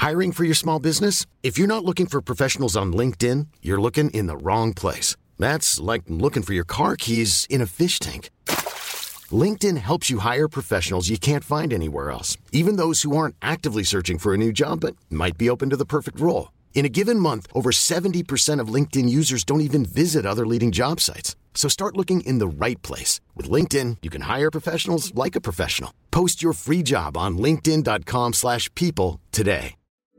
Hiring for your small business? If you're not looking for professionals on LinkedIn, you're looking in the wrong place. That's like looking for your car keys in a fish tank. LinkedIn helps you hire professionals you can't find anywhere else, even those who aren't actively searching for a new job but might be open to the perfect role. In a given month, over 70% of LinkedIn users don't even visit other leading job sites. So start looking in the right place. With LinkedIn, you can hire professionals like a professional. Post your free job on linkedin.com/people today.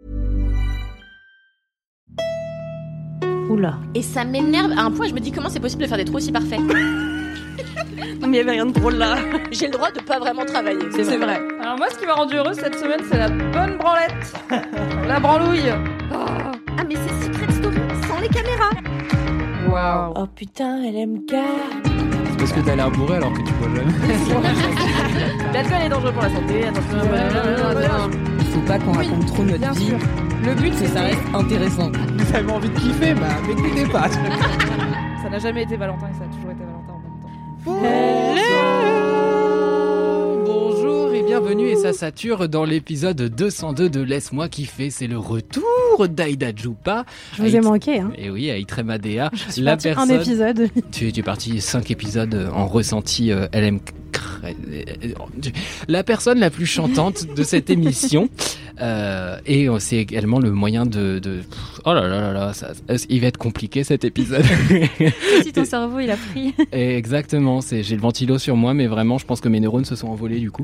Oula. Et ça m'énerve à un point, je me dis comment c'est possible de faire des trous aussi parfaits. Non mais il n'y avait rien de drôle là. J'ai le droit de pas vraiment travailler. C'est vrai. Alors moi, ce qui m'a rendu heureuse cette semaine, c'est la bonne branlette. La branlouille. Ah mais c'est Secret Story sans les caméras. Waouh. Oh putain, LMK. C'est parce que t'as l'air bourré alors que tu bois jamais. L'alcool est dangereux pour la santé. Attention. Il faut pas qu'on raconte trop notre vie. Sûr. Le but, C'est que ça reste intéressant. Vous avez envie de kiffer, bah m'écoutez pas. Ça n'a jamais été Valentin et ça a toujours été Valentin en même temps. Bonjour et bienvenue, et ça sature dans l'épisode 202 de Laisse-moi kiffer. C'est le retour d'Aïda Djoupa. Je vous ai manqué, hein. Et oui, Aït Remadea. Je suis partie un épisode. Tu es parti 5 épisodes en ressenti LM. La personne la plus chantante de cette émission. Et c'est également le moyen de... Oh là là là là, il va être compliqué cet épisode. Si ton cerveau il a pris. Et exactement, j'ai le ventilo sur moi, mais vraiment je pense que mes neurones se sont envolés du coup.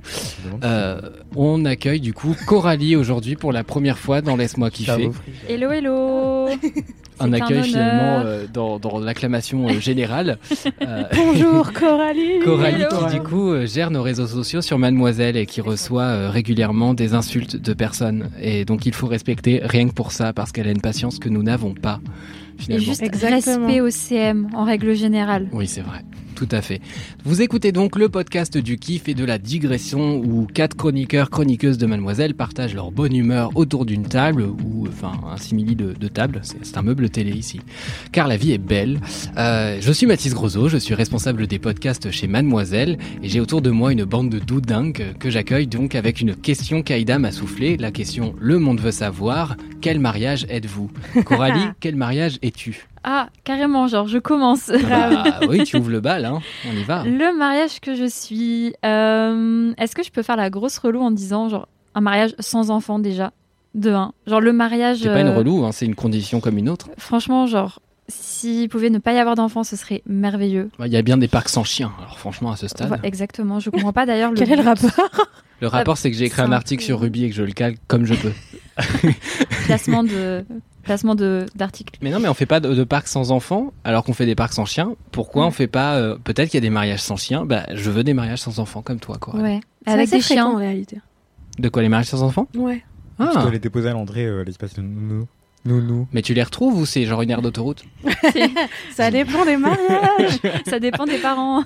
On accueille du coup Coralie aujourd'hui pour la première fois dans Laisse-moi kiffer. Hello hello. Un accueil finalement dans l'acclamation générale. Bonjour Coralie. Coralie qui du coup gère nos réseaux sociaux sur Mademoiselle et qui reçoit régulièrement des insultes de personnes. Et donc il faut respecter rien que pour ça, parce qu'elle a une patience que nous n'avons pas. Finalement. Et juste respect au CM en règle générale. Oui, c'est vrai. Tout à fait. Vous écoutez donc le podcast du kiff et de la digression où 4 chroniqueurs, chroniqueuses de Mademoiselle partagent leur bonne humeur autour d'une table ou enfin un simili de table. C'est un meuble télé ici. Car la vie est belle. Je suis Mathis Grosso, je suis responsable des podcasts chez Mademoiselle et j'ai autour de moi une bande de doudingues que j'accueille donc avec une question qu'Aïda m'a soufflée. La question le monde veut savoir. Quel mariage êtes-vous? Coralie, quel mariage es-tu? Ah, carrément, genre, je commence. Oui, tu ouvres le bal, hein. On y va. Le mariage que je suis... Est-ce que je peux faire la grosse relou en disant, genre, un mariage sans enfant déjà, de 1. Genre, le mariage... C'est pas une relou, hein, c'est une condition comme une autre. Franchement, genre, s'il pouvait ne pas y avoir d'enfants, ce serait merveilleux. Il y a bien des parcs sans chiens, alors franchement, à ce stade... Ouais, exactement, je comprends pas d'ailleurs... Quel est le rapport? Le rapport, c'est que j'ai écrit un article sur Ruby et que je le cale comme je peux. Placement d'articles. Mais non, mais on fait pas de parcs sans enfants alors qu'on fait des parcs sans chiens. Pourquoi on fait pas peut-être qu'il y a des mariages sans chiens. Bah, je veux des mariages sans enfants comme toi, quoi. Ouais. C'est Avec assez des fréquent, chiens. en réalité. De quoi, les mariages sans enfants? Ouais. Ah. Tu dois les déposer à l'entrée, l'espace de nounou. Mais tu les retrouves ou c'est genre une aire d'autoroute? Ça dépend des mariages. Ça dépend des parents.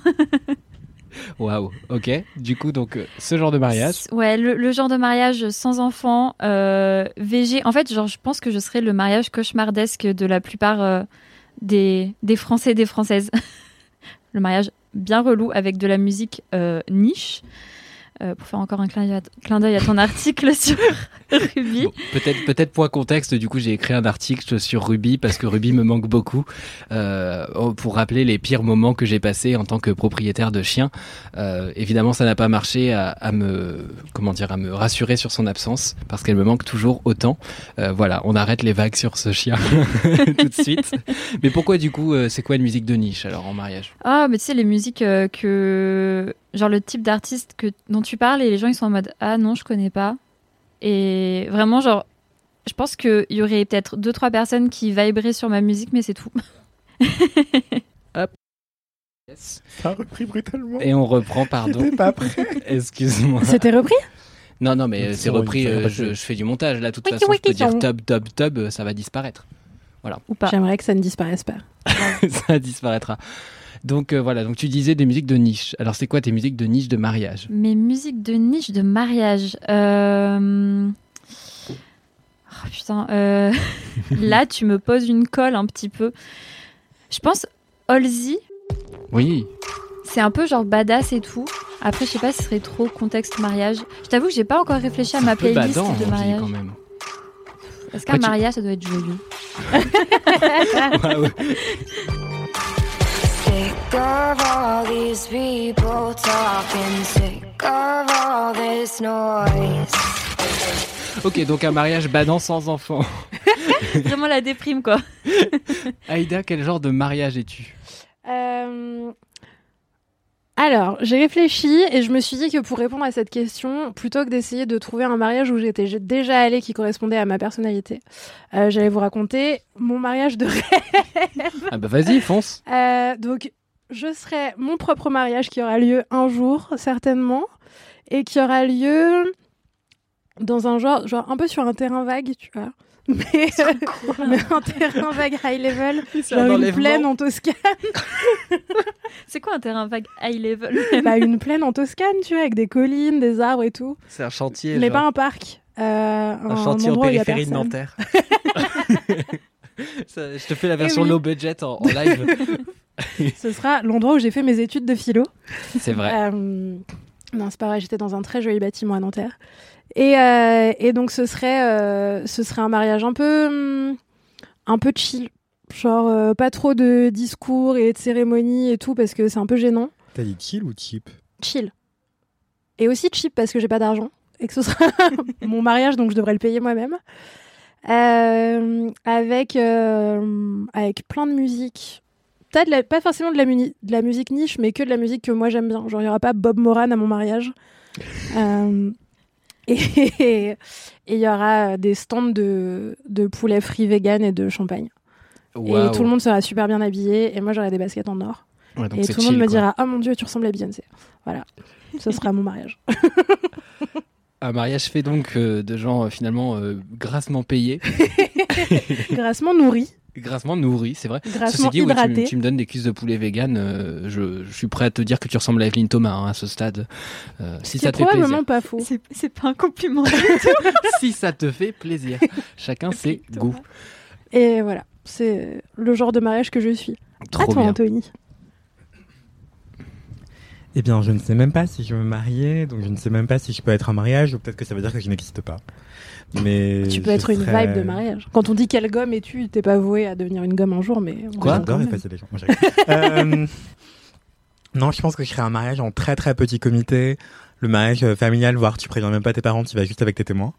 Waouh, ok. Du coup, donc, ce genre de mariage. Ouais, le genre de mariage sans enfant, VG. En fait, genre, je pense que je serais le mariage cauchemardesque de la plupart des Français et des Françaises. Le mariage bien relou avec de la musique niche. Pour faire encore un clin d'œil à ton article sur Ruby. Bon, peut-être point contexte, du coup j'ai écrit un article sur Ruby parce que Ruby me manque beaucoup pour rappeler les pires moments que j'ai passés en tant que propriétaire de chien. Évidemment ça n'a pas marché à me rassurer sur son absence parce qu'elle me manque toujours autant. Voilà, on arrête les vagues sur ce chien tout de suite. Mais pourquoi du coup c'est quoi une musique de niche alors en mariage? Ah mais tu sais les musiques que... Genre le type d'artiste dont tu parles et les gens ils sont en mode ah non je connais pas, et vraiment genre je pense qu'il y aurait peut-être 2-3 personnes qui viberaient sur ma musique mais c'est tout. Hop. Yes. Ça a repris brutalement. Et on reprend, pardon. J'étais pas prêt. Excuse-moi. C'était repris? Non mais c'est repris, je fais du montage là, de toute façon je peux dire tub, ça va disparaître. Voilà. Ou pas. J'aimerais que ça ne disparaisse pas. Ça disparaîtra. Donc voilà, donc tu disais des musiques de niche. Alors c'est quoi tes musiques de niche de mariage? Mes musiques de niche de mariage. Oh putain. Là tu me poses une colle un petit peu. Je pense Halsey. Oui. C'est un peu genre badass et tout. Après je sais pas si ce serait trop contexte mariage. Je t'avoue que j'ai pas encore réfléchi à ma playlist badant, de mariage. Quand même. Est-ce qu'un mariage, ça doit être joyeux? Ouais. Sick of all these people talking, sick of all this noise. Ok, donc un mariage badant sans enfant. Vraiment la déprime, quoi. Aïda, quel genre de mariage es-tu? Alors, j'ai réfléchi et je me suis dit que pour répondre à cette question, plutôt que d'essayer de trouver un mariage où j'étais déjà allée qui correspondait à ma personnalité, j'allais vous raconter mon mariage de rêve. Ah bah vas-y, fonce. Donc, je serai mon propre mariage qui aura lieu un jour, certainement, et qui aura lieu dans un genre un peu sur un terrain vague, tu vois. Mais un terrain vague high level, genre une plaine en Toscane. C'est quoi un terrain vague high level? Bah, une plaine en Toscane, tu vois, avec des collines, des arbres et tout. C'est un chantier. Mais genre. pas un parc. Un chantier en périphérie de Nanterre. Je te fais la version low budget en live. Ce sera l'endroit où j'ai fait mes études de philo. C'est vrai. Non, c'est pas vrai, j'étais dans un très joli bâtiment à Nanterre. Et donc ce serait un mariage un peu chill. Genre pas trop de discours et de cérémonies et tout parce que c'est un peu gênant. T'as dit chill ou cheap? Chill. Et aussi cheap parce que j'ai pas d'argent et que ce sera mon mariage donc je devrais le payer moi-même. Avec plein de musique. Pas forcément de la musique niche, mais que de la musique que moi j'aime bien. Genre, il n'y aura pas Bob Moran à mon mariage. Et il y aura des stands de poulet frit vegan et de champagne. Wow. Et tout le monde sera super bien habillé. Et moi, j'aurai des baskets en or. Ouais, donc et tout le monde me dira « Oh mon Dieu, tu ressembles à Beyoncé ». Voilà, ce sera mon mariage. Un mariage fait donc de gens finalement grassement payés. Grassement nourris. Grassement nourri, c'est vrai. Grassement Ceci dit, hydraté. tu me donnes des cuisses de poulet vegan. Je suis prêt à te dire que tu ressembles à Evelyne Thomas à ce stade. Si ça te fait plaisir. C'est probablement pas faux. C'est pas un compliment. Si ça te fait plaisir. Chacun ses goûts. Et voilà, c'est le genre de mariage que je suis. Trop à toi, bien. Anthony. Eh bien, je ne sais même pas si je veux me marier, donc je ne sais même pas si je peux être un mariage, ou peut-être que ça veut dire que je n'existe pas. Mais tu peux être une vibe de mariage. Quand on dit quelle gomme es-tu, t'es pas voué à devenir une gomme un jour, mais... Quoi? J'adore effacer les gens. Non, je pense que je serais un mariage en très très petit comité. Le mariage familial, voire tu préviens même pas tes parents, tu vas juste avec tes témoins.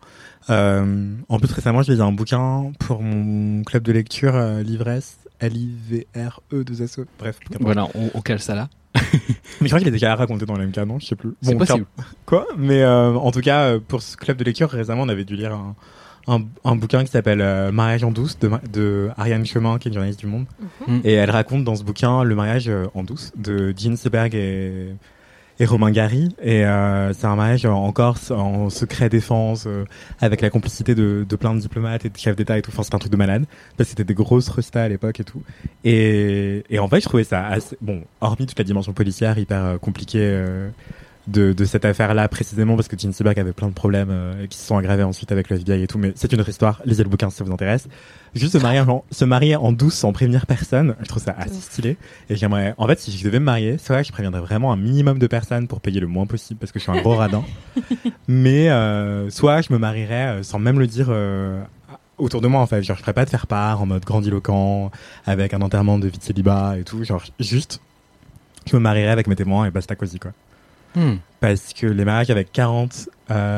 En plus, récemment, je lisais un bouquin pour mon club de lecture, l'ivresse, L-I-V-R-E-2-S-E. Bref. Voilà, on cale ça là. Mais je crois qu'il est déjà raconté dans le MK, non? Je sais plus. C'est possible. Quoi? Mais en tout cas, pour ce club de lecture, récemment, on avait dû lire un bouquin qui s'appelle Mariage en douce de Ariane Chemin, qui est une journaliste du Monde. Et elle raconte dans ce bouquin le mariage en douce de Jean Seberg et Romain Gary. Et c'est un mariage en Corse, en secret défense, avec la complicité de plein de diplomates et de chefs d'État et tout. Enfin, c'était un truc de malade. Parce que c'était des grosses restas à l'époque et tout. Et en fait, je trouvais ça assez... Bon, hormis toute la dimension policière hyper compliquée de cette affaire-là, précisément parce que Jean Seberg avait plein de problèmes qui se sont aggravés ensuite avec le FBI et tout. Mais c'est une autre histoire. Lisez le bouquin si ça vous intéresse. Juste se marier en douce sans prévenir personne, je trouve ça assez stylé. Et j'aimerais, en fait, si je devais me marier, c'est vrai que je préviendrais vraiment un minimum de personnes pour payer le moins possible parce que je suis un gros radin. Mais soit je me marierais sans même le dire autour de moi, en fait. Genre, je ferais pas de faire part en mode grandiloquent avec un enterrement de vie de célibat et tout. Genre, juste, je me marierais avec mes témoins et basta cosy, quoi. Parce que les mariages avec 40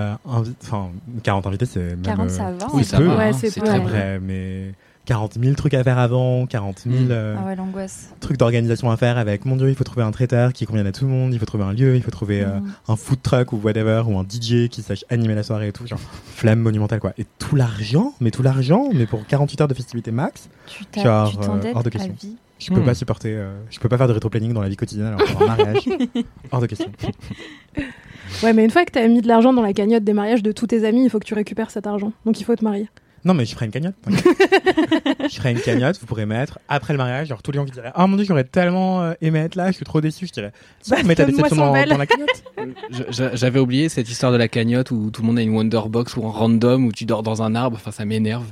invités, c'est même... 40, ça va. Oui, ça va. Ouais, C'est c'est très peu. vrai, mais 40 000 trucs à faire avant, 40 000 Ah ouais, l'angoisse. trucs d'organisation à faire avec, mon Dieu, il faut trouver un traiteur qui convienne à tout le monde, il faut trouver un lieu, il faut trouver un food truck ou whatever, ou un DJ qui sache animer la soirée et tout, genre flemme monumentale, quoi. Et tout l'argent, mais pour 48 heures de festivité max, Tu genre, t'endettes hors de à question. vie. Je peux pas supporter, je peux pas faire de rétro-planning dans la vie quotidienne alors pour un mariage. Hors de question. Ouais, mais une fois que t'as mis de l'argent dans la cagnotte des mariages de tous tes amis, il faut que tu récupères cet argent. Donc il faut te marier. Non, mais je ferai une cagnotte. Je ferai une cagnotte, vous pourrez mettre après le mariage, genre tous les gens qui diraient « Ah mon Dieu, j'aurais tellement aimé être là, je suis trop déçu », je dirais « Tiens, mets ta déception dans la cagnotte. » J'avais oublié cette histoire de la cagnotte où tout le monde a une Wonderbox ou un random où tu dors dans un arbre, enfin ça m'énerve.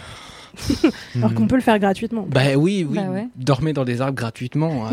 Alors qu'on peut le faire gratuitement. Bah oui, Bah ouais. dormez dans des arbres gratuitement.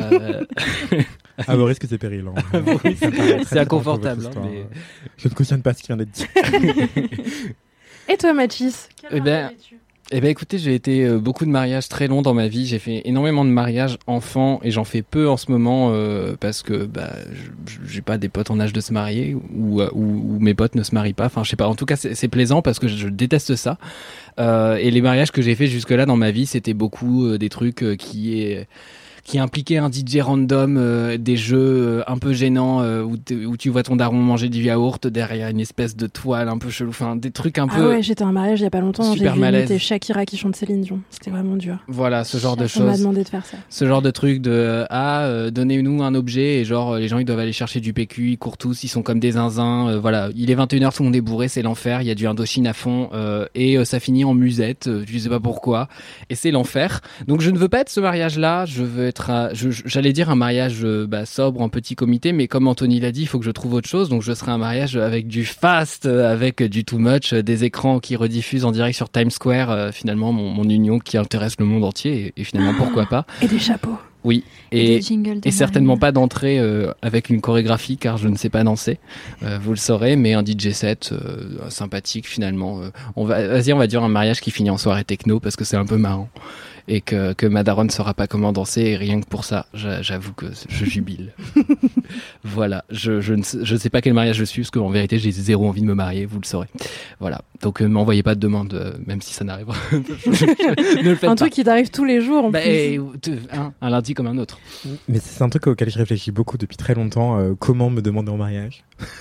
À vos risques et périls. Hein. Oui, Ça me paraît très c'est inconfortable. étrange, votre Hein, histoire. mais... Je ne cautionne pas ce qui vient d'être dit. Et toi, Mathis? Écoutez, j'ai été beaucoup de mariages très longs dans ma vie. J'ai fait énormément de mariages enfants et j'en fais peu en ce moment parce que j'ai pas des potes en âge de se marier ou mes potes ne se marient pas. Enfin, je sais pas. En tout cas, c'est plaisant parce que je déteste ça. Et les mariages que j'ai fait jusque-là dans ma vie, c'était beaucoup des trucs qui impliquait un DJ random, des jeux un peu gênants où tu vois ton daron manger du yaourt derrière une espèce de toile un peu chelou, enfin des trucs un peu. Ah ouais, j'étais à un mariage il y a pas longtemps, j'ai vu imiter Shakira qui chante Céline Dion, c'était vraiment dur. Voilà, ce genre de choses. On m'a demandé de faire ça. Ce genre de truc de donnez-nous un objet et genre les gens ils doivent aller chercher du PQ, ils courent tous, ils sont comme des zinzins, voilà, il est 21h, tout le monde est bourré, c'est l'enfer, il y a du Indochine à fond et ça finit en musette, je sais pas pourquoi et c'est l'enfer. Donc je ne veux pas être ce mariage là, je veux être j'allais dire un mariage sobre en petit comité, mais comme Anthony l'a dit, il faut que je trouve autre chose. Donc je serai un mariage avec du fast, avec du too much, des écrans qui rediffusent en direct sur Times Square, finalement mon union qui intéresse le monde entier et finalement pourquoi pas. Et des chapeaux. Oui, et certainement pas d'entrée avec une chorégraphie car je ne sais pas danser, vous le saurez, mais un DJ set sympathique finalement. On va dire un mariage qui finit en soirée techno parce que c'est un peu marrant. Et que ma daronne ne saura pas comment danser et rien que pour ça, j'avoue que je jubile. Voilà, je ne sais pas quel mariage je suis parce qu'en vérité j'ai zéro envie de me marier, vous le saurez. Voilà, donc m'envoyez pas de demande, même si ça n'arrive. Ne le faites un pas. truc qui t'arrive tous les jours en plus. Un lundi comme un autre. Mais c'est un truc auquel je réfléchis beaucoup depuis très longtemps, comment me demander en mariage.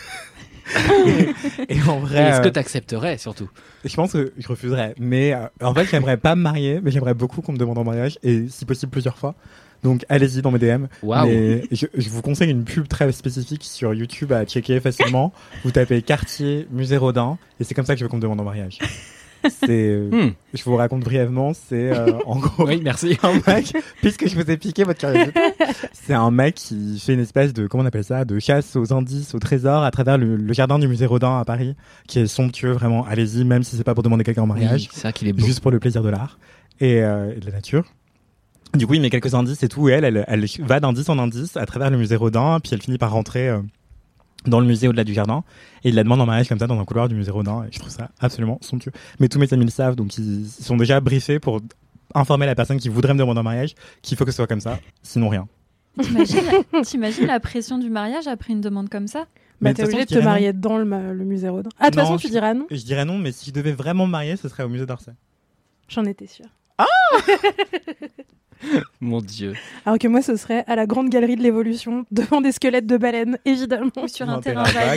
et en vrai, est-ce que t'accepterais surtout? Je pense que je refuserais, mais en fait j'aimerais pas me marier, mais j'aimerais beaucoup qu'on me demande en mariage et si possible plusieurs fois. Donc allez-y dans mes DM. Wow. Mais je vous conseille une pub très spécifique sur YouTube à checker facilement. Vous tapez quartier musée Rodin et c'est comme ça que je veux qu'on me demande en mariage. Je vous raconte brièvement, c'est en gros oui, merci. un mec, puisque je vous ai piqué votre curiosité, c'est un mec qui fait une espèce de, comment on appelle ça, de chasse aux indices, aux trésors à travers le jardin du musée Rodin à Paris, qui est somptueux, vraiment, allez-y, même si c'est pas pour demander quelqu'un en mariage, oui, c'est vrai qu'il est beau. Juste pour le plaisir de l'art et de la nature. Du coup, il met quelques indices et tout, et elle va d'indice en indice à travers le musée Rodin, puis elle finit par rentrer dans le musée au-delà du jardin, et il la demande en mariage comme ça dans un couloir du musée Rodin, et je trouve ça absolument somptueux. Mais tous mes amis le savent, donc ils sont déjà briefés pour informer la personne qui voudrait me demander en mariage qu'il faut que ce soit comme ça, sinon rien. T'imagines la pression du mariage après une demande comme ça? Bah t'es obligé de te marier dans le musée Rodin. Ah, de toute façon tu diras non? Je dirais non, mais si je devais vraiment me marier, ce serait au musée d'Orsay. J'en étais sûre. Ah Mon Dieu. Alors que moi, ce serait à la Grande Galerie de l'Évolution, devant des squelettes de baleines, évidemment. Ou sur un terrain vague.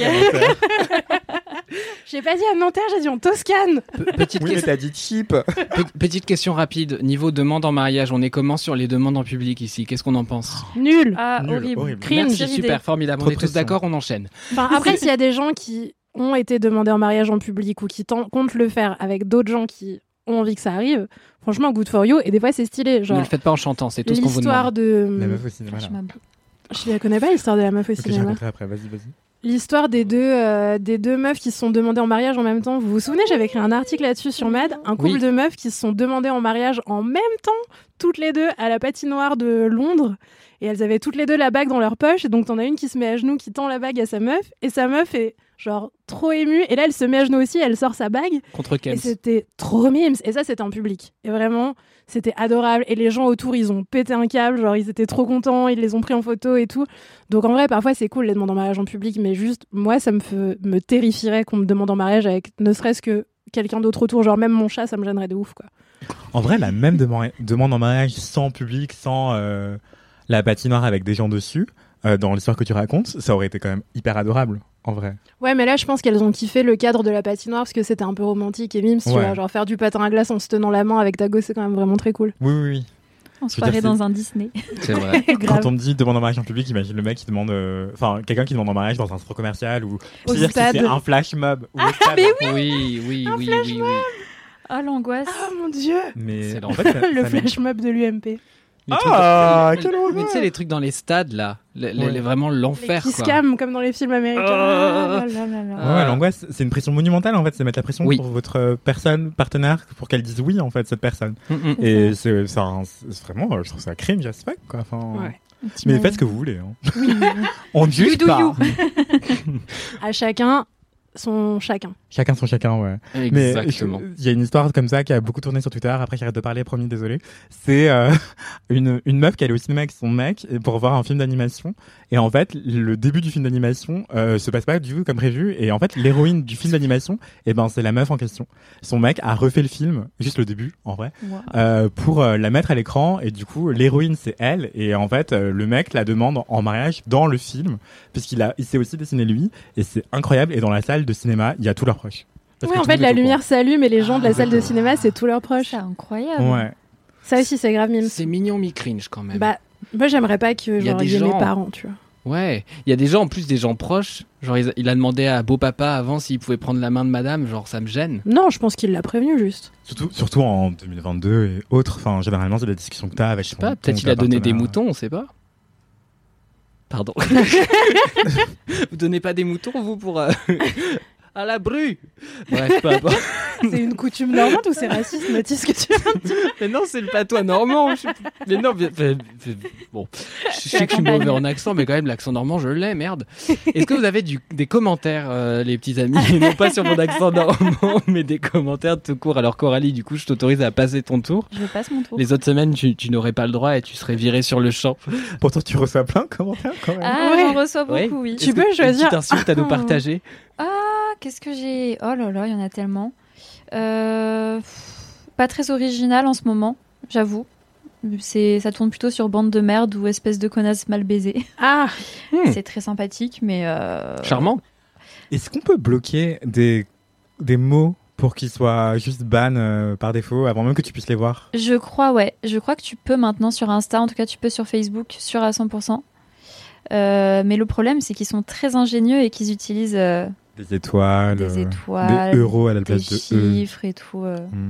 J'ai pas dit à Nanterre, j'ai dit en Toscane. Mais t'as dit cheap. Petite question rapide. Niveau demande en mariage, on est comment sur les demandes en public ici? Qu'est-ce qu'on en pense? Nul. Ah, Nul, horrible. Cringe. Merci, super, formidable. On est tous d'accord, on enchaîne. Enfin, après, s'il y a des gens qui ont été demandés en mariage en public ou qui comptent le faire avec d'autres gens qui ont envie que ça arrive, franchement, good for you. Et des fois, c'est stylé. Genre, ne le faites pas en chantant, c'est tout ce qu'on vous demande. L'histoire de... La meuf au cinéma, là. Je la connais pas, l'histoire de la meuf au cinéma. Je raconterai après, vas-y. L'histoire des deux meufs qui se sont demandées en mariage en même temps. Vous vous souvenez, j'avais écrit un article là-dessus sur Mad. Un couple de meufs qui se sont demandées en mariage en même temps, toutes les deux, à la patinoire de Londres. Et elles avaient toutes les deux la bague dans leur poche. Et donc, t'en as une qui se met à genoux, qui tend la bague à sa meuf. Et sa meuf est genre trop émue. Et là, elle se met à genoux aussi, elle sort sa bague. Contre Kems. Et c'était trop mimes. Et ça, c'était en public. Et vraiment, c'était adorable. Et les gens autour, ils ont pété un câble. Genre, ils étaient trop contents. Ils les ont pris en photo et tout. Donc, en vrai, parfois, c'est cool les demandes en mariage en public. Mais juste, moi, ça me terrifierait qu'on me demande en mariage avec ne serait-ce que quelqu'un d'autre autour. Genre, même mon chat, ça me gênerait de ouf, quoi. En vrai, la même demande en mariage sans public, sans la patinoire avec des gens dessus, dans l'histoire que tu racontes, ça aurait été quand même hyper adorable, en vrai. Ouais, mais là, je pense qu'elles ont kiffé le cadre de la patinoire parce que c'était un peu romantique et mimes, tu vois, genre faire du patin à glace en se tenant la main avec ta gosse, c'est quand même vraiment très cool. Oui. On se croirait dans un Disney. C'est vrai. Quand on me dit demande en mariage en public, imagine le mec qui demande, quelqu'un qui demande en mariage dans un centre commercial ou au stade. C'est un flash mob. Ah, mais oui. Oui. Oh, l'angoisse. Oh mon Dieu. Mais en fait, le flash mob de l'UMP. Quel horreur. Mais tu sais, les trucs dans les stades, là, vraiment l'enfer, qui scam comme dans les films américains. Ouais, l'angoisse, c'est une pression monumentale, en fait, c'est mettre la pression pour votre partenaire, pour qu'elle dise oui, en fait, cette personne. Et c'est vraiment, je trouve ça cringe as fuck, quoi. Enfin, mais faites ce que vous voulez. Hein. On ne juge pas. À chacun son chacun. Chacun son chacun, ouais. Exactement. Mais il y a une histoire comme ça qui a beaucoup tourné sur Twitter. Après, j'arrête de parler, promis, désolé. C'est une meuf qui allait au cinéma avec son mec pour voir un film d'animation. Et en fait, le début du film d'animation se passe pas du tout comme prévu. Et en fait, l'héroïne du film d'animation, c'est la meuf en question. Son mec a refait le film, juste le début, en vrai, pour la mettre à l'écran. Et du coup, l'héroïne, c'est elle. Et en fait, le mec la demande en mariage dans le film, puisqu'il s'est aussi dessiné lui. Et c'est incroyable. Et dans la salle de cinéma, il y a tous leurs proches. En fait, la lumière s'allume et les gens de la salle de cinéma, c'est tous leurs proches. C'est incroyable. Ouais. Ça aussi, c'est grave mime. C'est mignon mi-cringe quand même. Bah, moi, j'aimerais pas que il y ait mes parents, tu vois. Ouais, il y a des gens, en plus des gens proches, genre il a demandé à beau-papa avant s'il pouvait prendre la main de madame, genre ça me gêne. Non, je pense qu'il l'a prévenu juste. Surtout en 2022 et autres, enfin généralement c'est des discussions que t'as avec ton peut-être il a donné des moutons, on sait pas. Pardon. Vous donnez pas des moutons, vous, pour... à la bru. Bref, peu importe. C'est une coutume normande ou c'est raciste, Mathis, que tu viens de dire? Mais non, c'est le patois normand. Mais non, bon. Je sais que je suis mauvais en accent, mais quand même, l'accent normand, je l'ai, merde. Est-ce que vous avez des commentaires, les petits amis, et non pas sur mon accent normand, mais des commentaires tout court? Alors, Coralie, du coup, je t'autorise à passer ton tour. Je passe mon tour. Les autres semaines, tu n'aurais pas le droit et tu serais viré sur le champ. Pourtant, tu reçois plein de commentaires quand même. Ah, ouais. j'en reçois beaucoup, oui. Tu peux choisir. Une petite insulte à nous partager. Ah, qu'est-ce que j'ai... Oh là là, il y en a tellement. Pas très original en ce moment, j'avoue. Ça tourne plutôt sur bande de merde ou espèce de connasse mal baisée. Ah, c'est très sympathique, mais... Charmant. Est-ce qu'on peut bloquer des mots pour qu'ils soient juste ban par défaut avant même que tu puisses les voir? Je crois, ouais. Je crois que tu peux maintenant sur Insta, en tout cas tu peux sur Facebook, sûr à 100%. Mais le problème, c'est qu'ils sont très ingénieux et qu'ils utilisent... des étoiles, des euros à la place de chiffres et tout.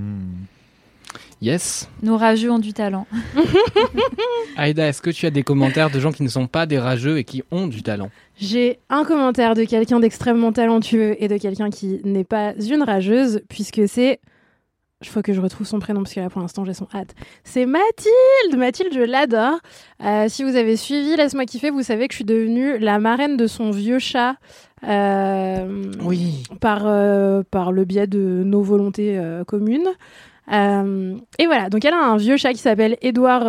Yes. Nos rageux ont du talent. Aïda, est-ce que tu as des commentaires de gens qui ne sont pas des rageux et qui ont du talent? J'ai un commentaire de quelqu'un d'extrêmement talentueux et de quelqu'un qui n'est pas une rageuse, puisque c'est... Il faut que je retrouve son prénom parce que là pour l'instant j'ai son hâte. C'est Mathilde. Mathilde, je l'adore. Si vous avez suivi Laisse-moi kiffer, vous savez que je suis devenue la marraine de son vieux chat. Oui. Par le biais de nos volontés communes. Et voilà, donc elle a un vieux chat qui s'appelle Edgar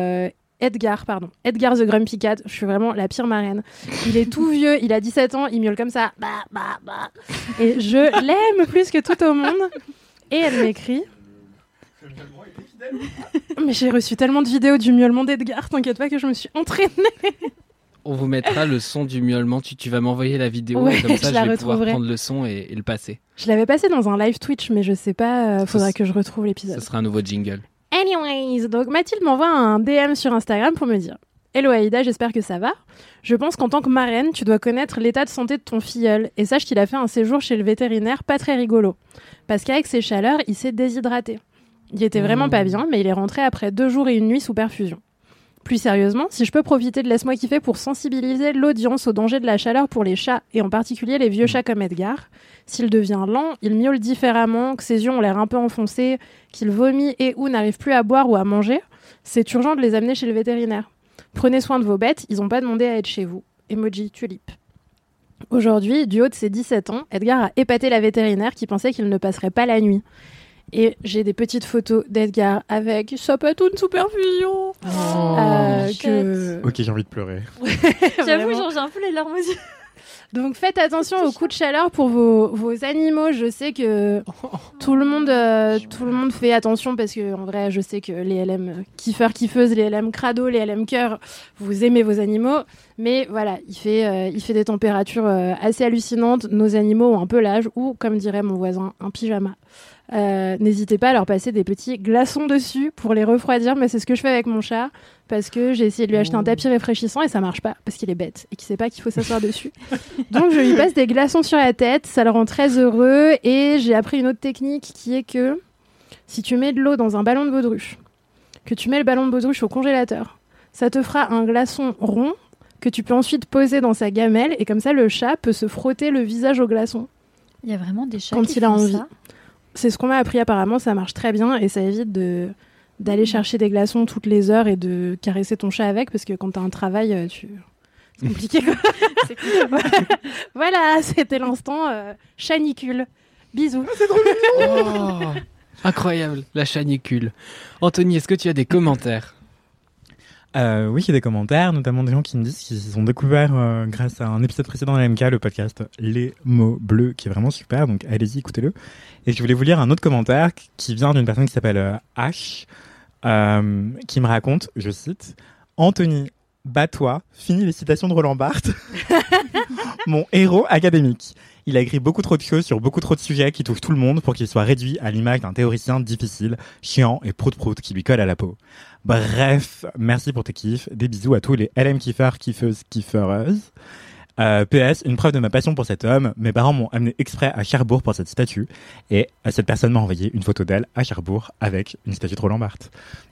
the Grumpy Cat. Je suis vraiment la pire marraine. Il est tout vieux, il a 17 ans, il miaule comme ça. Bah, bah, bah. Et je l'aime plus que tout au monde. Et elle m'écrit... Mais j'ai reçu tellement de vidéos du miaulement d'Edgar, t'inquiète pas que je me suis entraînée. On vous mettra le son du miaulement, tu vas m'envoyer la vidéo, ouais, et comme ça je vais pouvoir retrouverai. prendre le son et le passer. Je l'avais passé dans un live Twitch, mais je sais pas, faudra que je retrouve l'épisode. Ce sera un nouveau jingle. Anyways, donc Mathilde m'envoie un DM sur Instagram pour me dire: Hello Aïda, j'espère que ça va. Je pense qu'en tant que marraine, tu dois connaître l'état de santé de ton filleul et sache qu'il a fait un séjour chez le vétérinaire pas très rigolo. Parce qu'avec ses chaleurs, il s'est déshydraté. Il était vraiment pas bien, mais il est rentré après 2 jours et 1 nuit sous perfusion. Plus sérieusement, si je peux profiter de Laisse-moi kiffer pour sensibiliser l'audience au danger de la chaleur pour les chats, et en particulier les vieux chats comme Edgar, s'il devient lent, il miaule différemment, que ses yeux ont l'air un peu enfoncés, qu'il vomit et ou n'arrive plus à boire ou à manger, c'est urgent de les amener chez le vétérinaire. Prenez soin de vos bêtes, ils n'ont pas demandé à être chez vous. Emoji tulipe. Aujourd'hui, du haut de ses 17 ans, Edgar a épaté la vétérinaire qui pensait qu'il ne passerait pas la nuit. Et j'ai des petites photos d'Edgar avec sa patoune sous perfusion. Ok, j'ai envie de pleurer. J'avoue, genre, j'ai un peu les larmes aux yeux. Donc faites attention aux coups de chaleur pour vos animaux. Je sais que tout le monde fait attention parce que en vrai, je sais que les LM kiffeuses, les LM crado, les LM cœur, vous aimez vos animaux. Mais voilà, il fait des températures assez hallucinantes. Nos animaux ont un peu l'âge ou, comme dirait mon voisin, un pyjama. N'hésitez pas à leur passer des petits glaçons dessus pour les refroidir, mais c'est ce que je fais avec mon chat parce que j'ai essayé de lui acheter un tapis rafraîchissant et ça marche pas parce qu'il est bête et qu'il sait pas qu'il faut s'asseoir dessus. Donc je lui passe des glaçons sur la tête, ça le rend très heureux. Et j'ai appris une autre technique qui est que si tu mets de l'eau dans un ballon de baudruche, que tu mets le ballon de baudruche au congélateur, ça te fera un glaçon rond que tu peux ensuite poser dans sa gamelle et comme ça le chat peut se frotter le visage au glaçon. Il y a vraiment des chats quand qui il a font envie. ça. C'est ce qu'on m'a appris apparemment, ça marche très bien et ça évite d'aller chercher des glaçons toutes les heures et de caresser ton chat avec parce que quand t'as un travail, compliqué quoi. C'est cool. Voilà, c'était l'instant chanicule. Bisous. Oh, incroyable, la chanicule. Anthony, est-ce que tu as des commentaires ? Oui, il y a des commentaires, notamment des gens qui me disent qu'ils ont découvert grâce à un épisode précédent de LMK, le podcast Les mots bleus, qui est vraiment super, donc allez-y, écoutez-le. Et je voulais vous lire un autre commentaire qui vient d'une personne qui s'appelle H, qui me raconte, je cite, « Anthony, bats-toi, finis les citations de Roland Barthes, mon héros académique. Il a écrit beaucoup trop de choses sur beaucoup trop de sujets qui touchent tout le monde pour qu'il soit réduit à l'image d'un théoricien difficile, chiant et prout-prout qui lui colle à la peau. Bref, merci pour tes kiffs. Des bisous à tous les LM kiffeurs, kiffeuses, kiffeuses. PS, une preuve de ma passion pour cet homme. Mes parents m'ont amené exprès à Cherbourg pour cette statue. Et cette personne m'a envoyé une photo d'elle à Cherbourg avec une statue de Roland Barthes.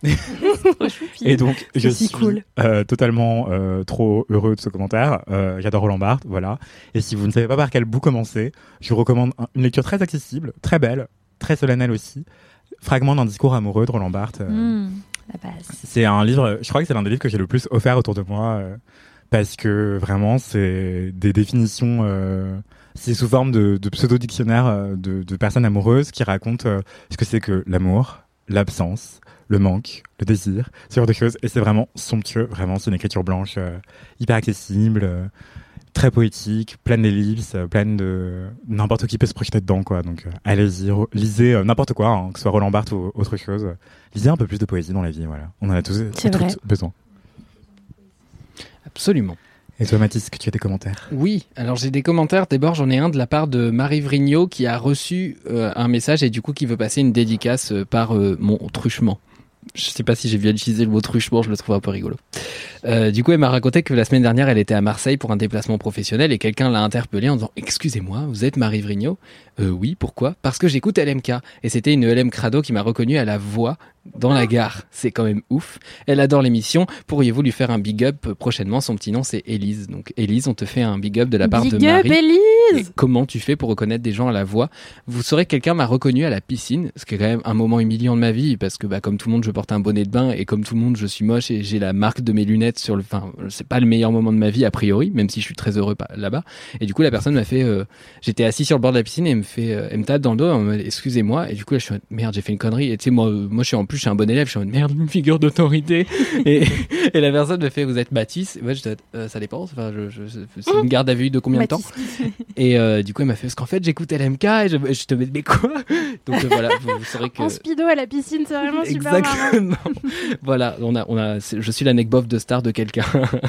Et donc, je suis cool. Totalement trop heureux de ce commentaire. J'adore Roland Barthes, voilà. Et si vous ne savez pas par quel bout commencer, je vous recommande une lecture très accessible, très belle, très solennelle aussi. Fragment d'un discours amoureux de Roland Barthes. La base. C'est un livre, je crois que c'est l'un des livres que j'ai le plus offert autour de moi. Parce que vraiment, c'est des définitions, c'est sous forme de pseudo-dictionnaire de personnes amoureuses qui racontent ce que c'est que l'amour, l'absence, le manque, le désir, ce genre de choses. Et c'est vraiment somptueux, vraiment, c'est une écriture blanche hyper accessible, très poétique, pleine d'ellipses, pleine de... N'importe qui peut se projeter dedans, quoi. Donc allez-y, lisez n'importe quoi, hein, que ce soit Roland Barthes ou autre chose. Lisez un peu plus de poésie dans la vie, voilà. On en a tous et toutes besoin. Absolument. Et toi, Mathis, est-ce que tu as des commentaires ? Oui, alors j'ai des commentaires. D'abord, j'en ai un de la part de Marie Vrigno qui a reçu un message et du coup qui veut passer une dédicace par mon truchement. Je sais pas si j'ai bien utilisé le mot truchement, je le trouve un peu rigolo. Du coup, elle m'a raconté que la semaine dernière, elle était à Marseille pour un déplacement professionnel et quelqu'un l'a interpellée en disant « Excusez-moi, vous êtes Marie Vrigno ?» Oui, pourquoi ? Parce que j'écoute LMK. Et c'était une LM Crado qui m'a reconnue à la voix dans la gare. C'est quand même ouf. Elle adore l'émission. Pourriez-vous lui faire un big up prochainement ? Son petit nom, c'est Élise. Donc, Élise, on te fait un big up de la part de Marie. Big up, Élise ! Et comment tu fais pour reconnaître des gens à la voix ? Vous saurez que quelqu'un m'a reconnu à la piscine, ce qui est quand même un moment humiliant de ma vie, parce que comme tout le monde, je porte un bonnet de bain, et comme tout le monde, je suis moche, et j'ai la marque de mes lunettes sur le... Enfin, c'est pas le meilleur moment de ma vie, a priori, même si je suis très heureux là-bas. Et du coup, la personne m'a fait... J'étais assis sur le bord de la piscine, et elle me tape dans le dos, en mode, excusez-moi, et du coup, là, je suis en mode, merde, j'ai fait une connerie, et tu sais, moi, je suis un bon élève, je suis en mode, merde, une figure d'autorité, et la personne me fait, vous êtes Mathis, et moi, je dis, ça dépend, enfin, c'est une garde à vue de combien de temps ? Et du coup, elle m'a fait, parce qu'en fait, j'écoute LMK, et je te mets, mais quoi ? Donc voilà, vous saurez que... En speedo à la piscine, c'est vraiment super marrant. Exactement. Voilà, je suis l'anecdote de star de quelqu'un.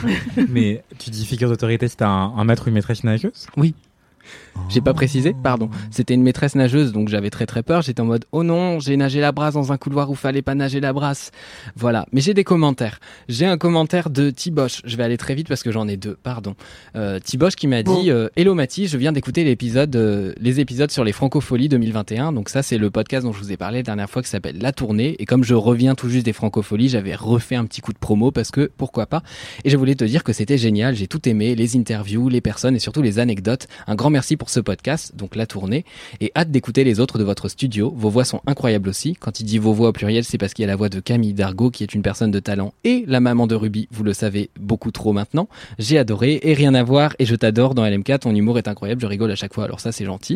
Mais tu dis figure d'autorité, c'était un maître ou une maîtresse nageuse ? Oui. J'ai pas précisé, pardon. C'était une maîtresse nageuse, donc j'avais très très peur. J'étais en mode, oh non, j'ai nagé la brasse dans un couloir où fallait pas nager la brasse. Voilà. Mais j'ai des commentaires. J'ai un commentaire de Tiboche. Je vais aller très vite parce que j'en ai deux, pardon. Tiboche qui m'a dit, hello Mathis, je viens d'écouter les épisodes sur les Francopholies 2021. Donc ça, c'est le podcast dont je vous ai parlé la dernière fois qui s'appelle La Tournée. Et comme je reviens tout juste des Francopholies, j'avais refait un petit coup de promo parce que, pourquoi pas. Et je voulais te dire que c'était génial. J'ai tout aimé, les interviews, les personnes et surtout les anecdotes. Un grand merci pour ce podcast, donc La Tournée, et hâte d'écouter les autres de votre studio. Vos voix sont incroyables aussi. Quand il dit vos voix au pluriel, c'est parce qu'il y a la voix de Camille Dargaud, qui est une personne de talent, et la maman de Ruby, vous le savez beaucoup trop maintenant. J'ai adoré, et rien à voir, et je t'adore dans LMK, ton humour est incroyable, je rigole à chaque fois, alors ça c'est gentil.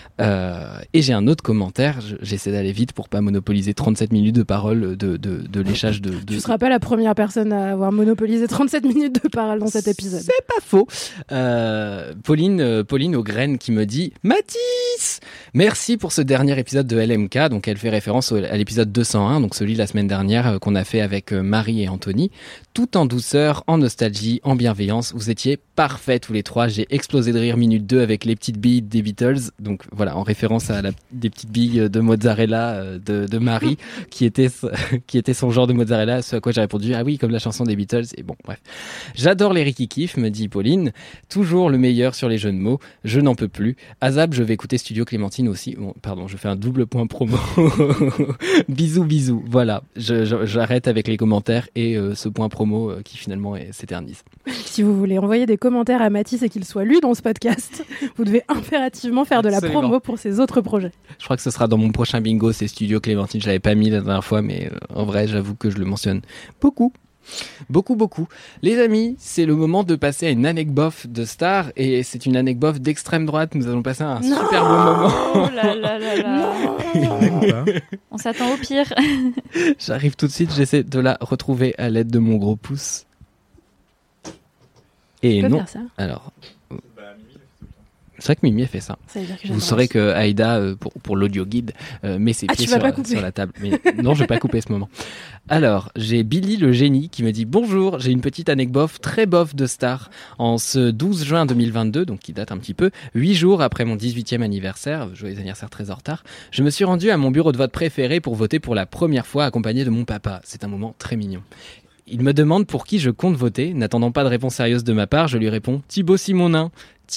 Et j'ai un autre commentaire, j'essaie d'aller vite pour pas monopoliser 37 minutes de parole de léchage de... Tu seras pas la première personne à avoir monopolisé 37 minutes de parole dans cet épisode. C'est pas faux. Pauline Augraine qui me dit Mathis, merci pour ce dernier épisode de LMK. Donc elle fait référence à l'épisode 201, donc celui de la semaine dernière qu'on a fait avec Marie et Anthony. Tout en douceur, en nostalgie, en bienveillance. Vous étiez parfaits tous les trois. J'ai explosé de rire minute 2 avec les petites billes des Beatles. Donc voilà, en référence à des petites billes de mozzarella de Marie, qui était son genre de mozzarella. Ce à quoi j'ai répondu, ah oui, comme la chanson des Beatles. Et bon, bref. J'adore les Ricky Kiff, me dit Pauline. Toujours le meilleur sur les jeux de mots. Je n'en peux plus. Azab, je vais écouter Studio Clémentine aussi. Bon, pardon, je fais un double point promo. Bisous. Voilà, j'arrête avec les commentaires et ce point promo qui finalement s'éternise. Si vous voulez envoyer des commentaires à Mathis et qu'il soit lu dans ce podcast, vous devez impérativement faire de la promo pour ses autres projets. Je crois que ce sera dans mon prochain bingo, c'est Studio Clémentine. Je l'avais pas mis la dernière fois, mais en vrai, j'avoue que je le mentionne beaucoup. Beaucoup, beaucoup. Les amis, c'est le moment de passer à une anecdote de star et c'est une anecdote d'extrême droite. Nous allons passer un super bon moment. Oh là là là là. On s'attend au pire. J'arrive tout de suite, j'essaie de la retrouver à l'aide de mon gros pouce. Et Tu peux non. faire ça. Alors, c'est vrai que Mimi a fait ça. Ça veut dire que Vous j'adore saurez aussi. que Aïda, pour l'audio guide, met ses pieds tu vas pas couper. sur la table. Mais non, je vais pas couper ce moment. Alors, j'ai Billy le génie qui me dit « Bonjour, j'ai une petite anecdote très bof de star. En ce 12 juin 2022, donc qui date un petit peu, 8 jours après mon 18e anniversaire, joyeux anniversaire très en retard, je me suis rendu à mon bureau de vote préféré pour voter pour la première fois accompagné de mon papa. C'est un moment très mignon. Il me demande pour qui je compte voter. N'attendant pas de réponse sérieuse de ma part, je lui réponds « Thibaut Simonin ».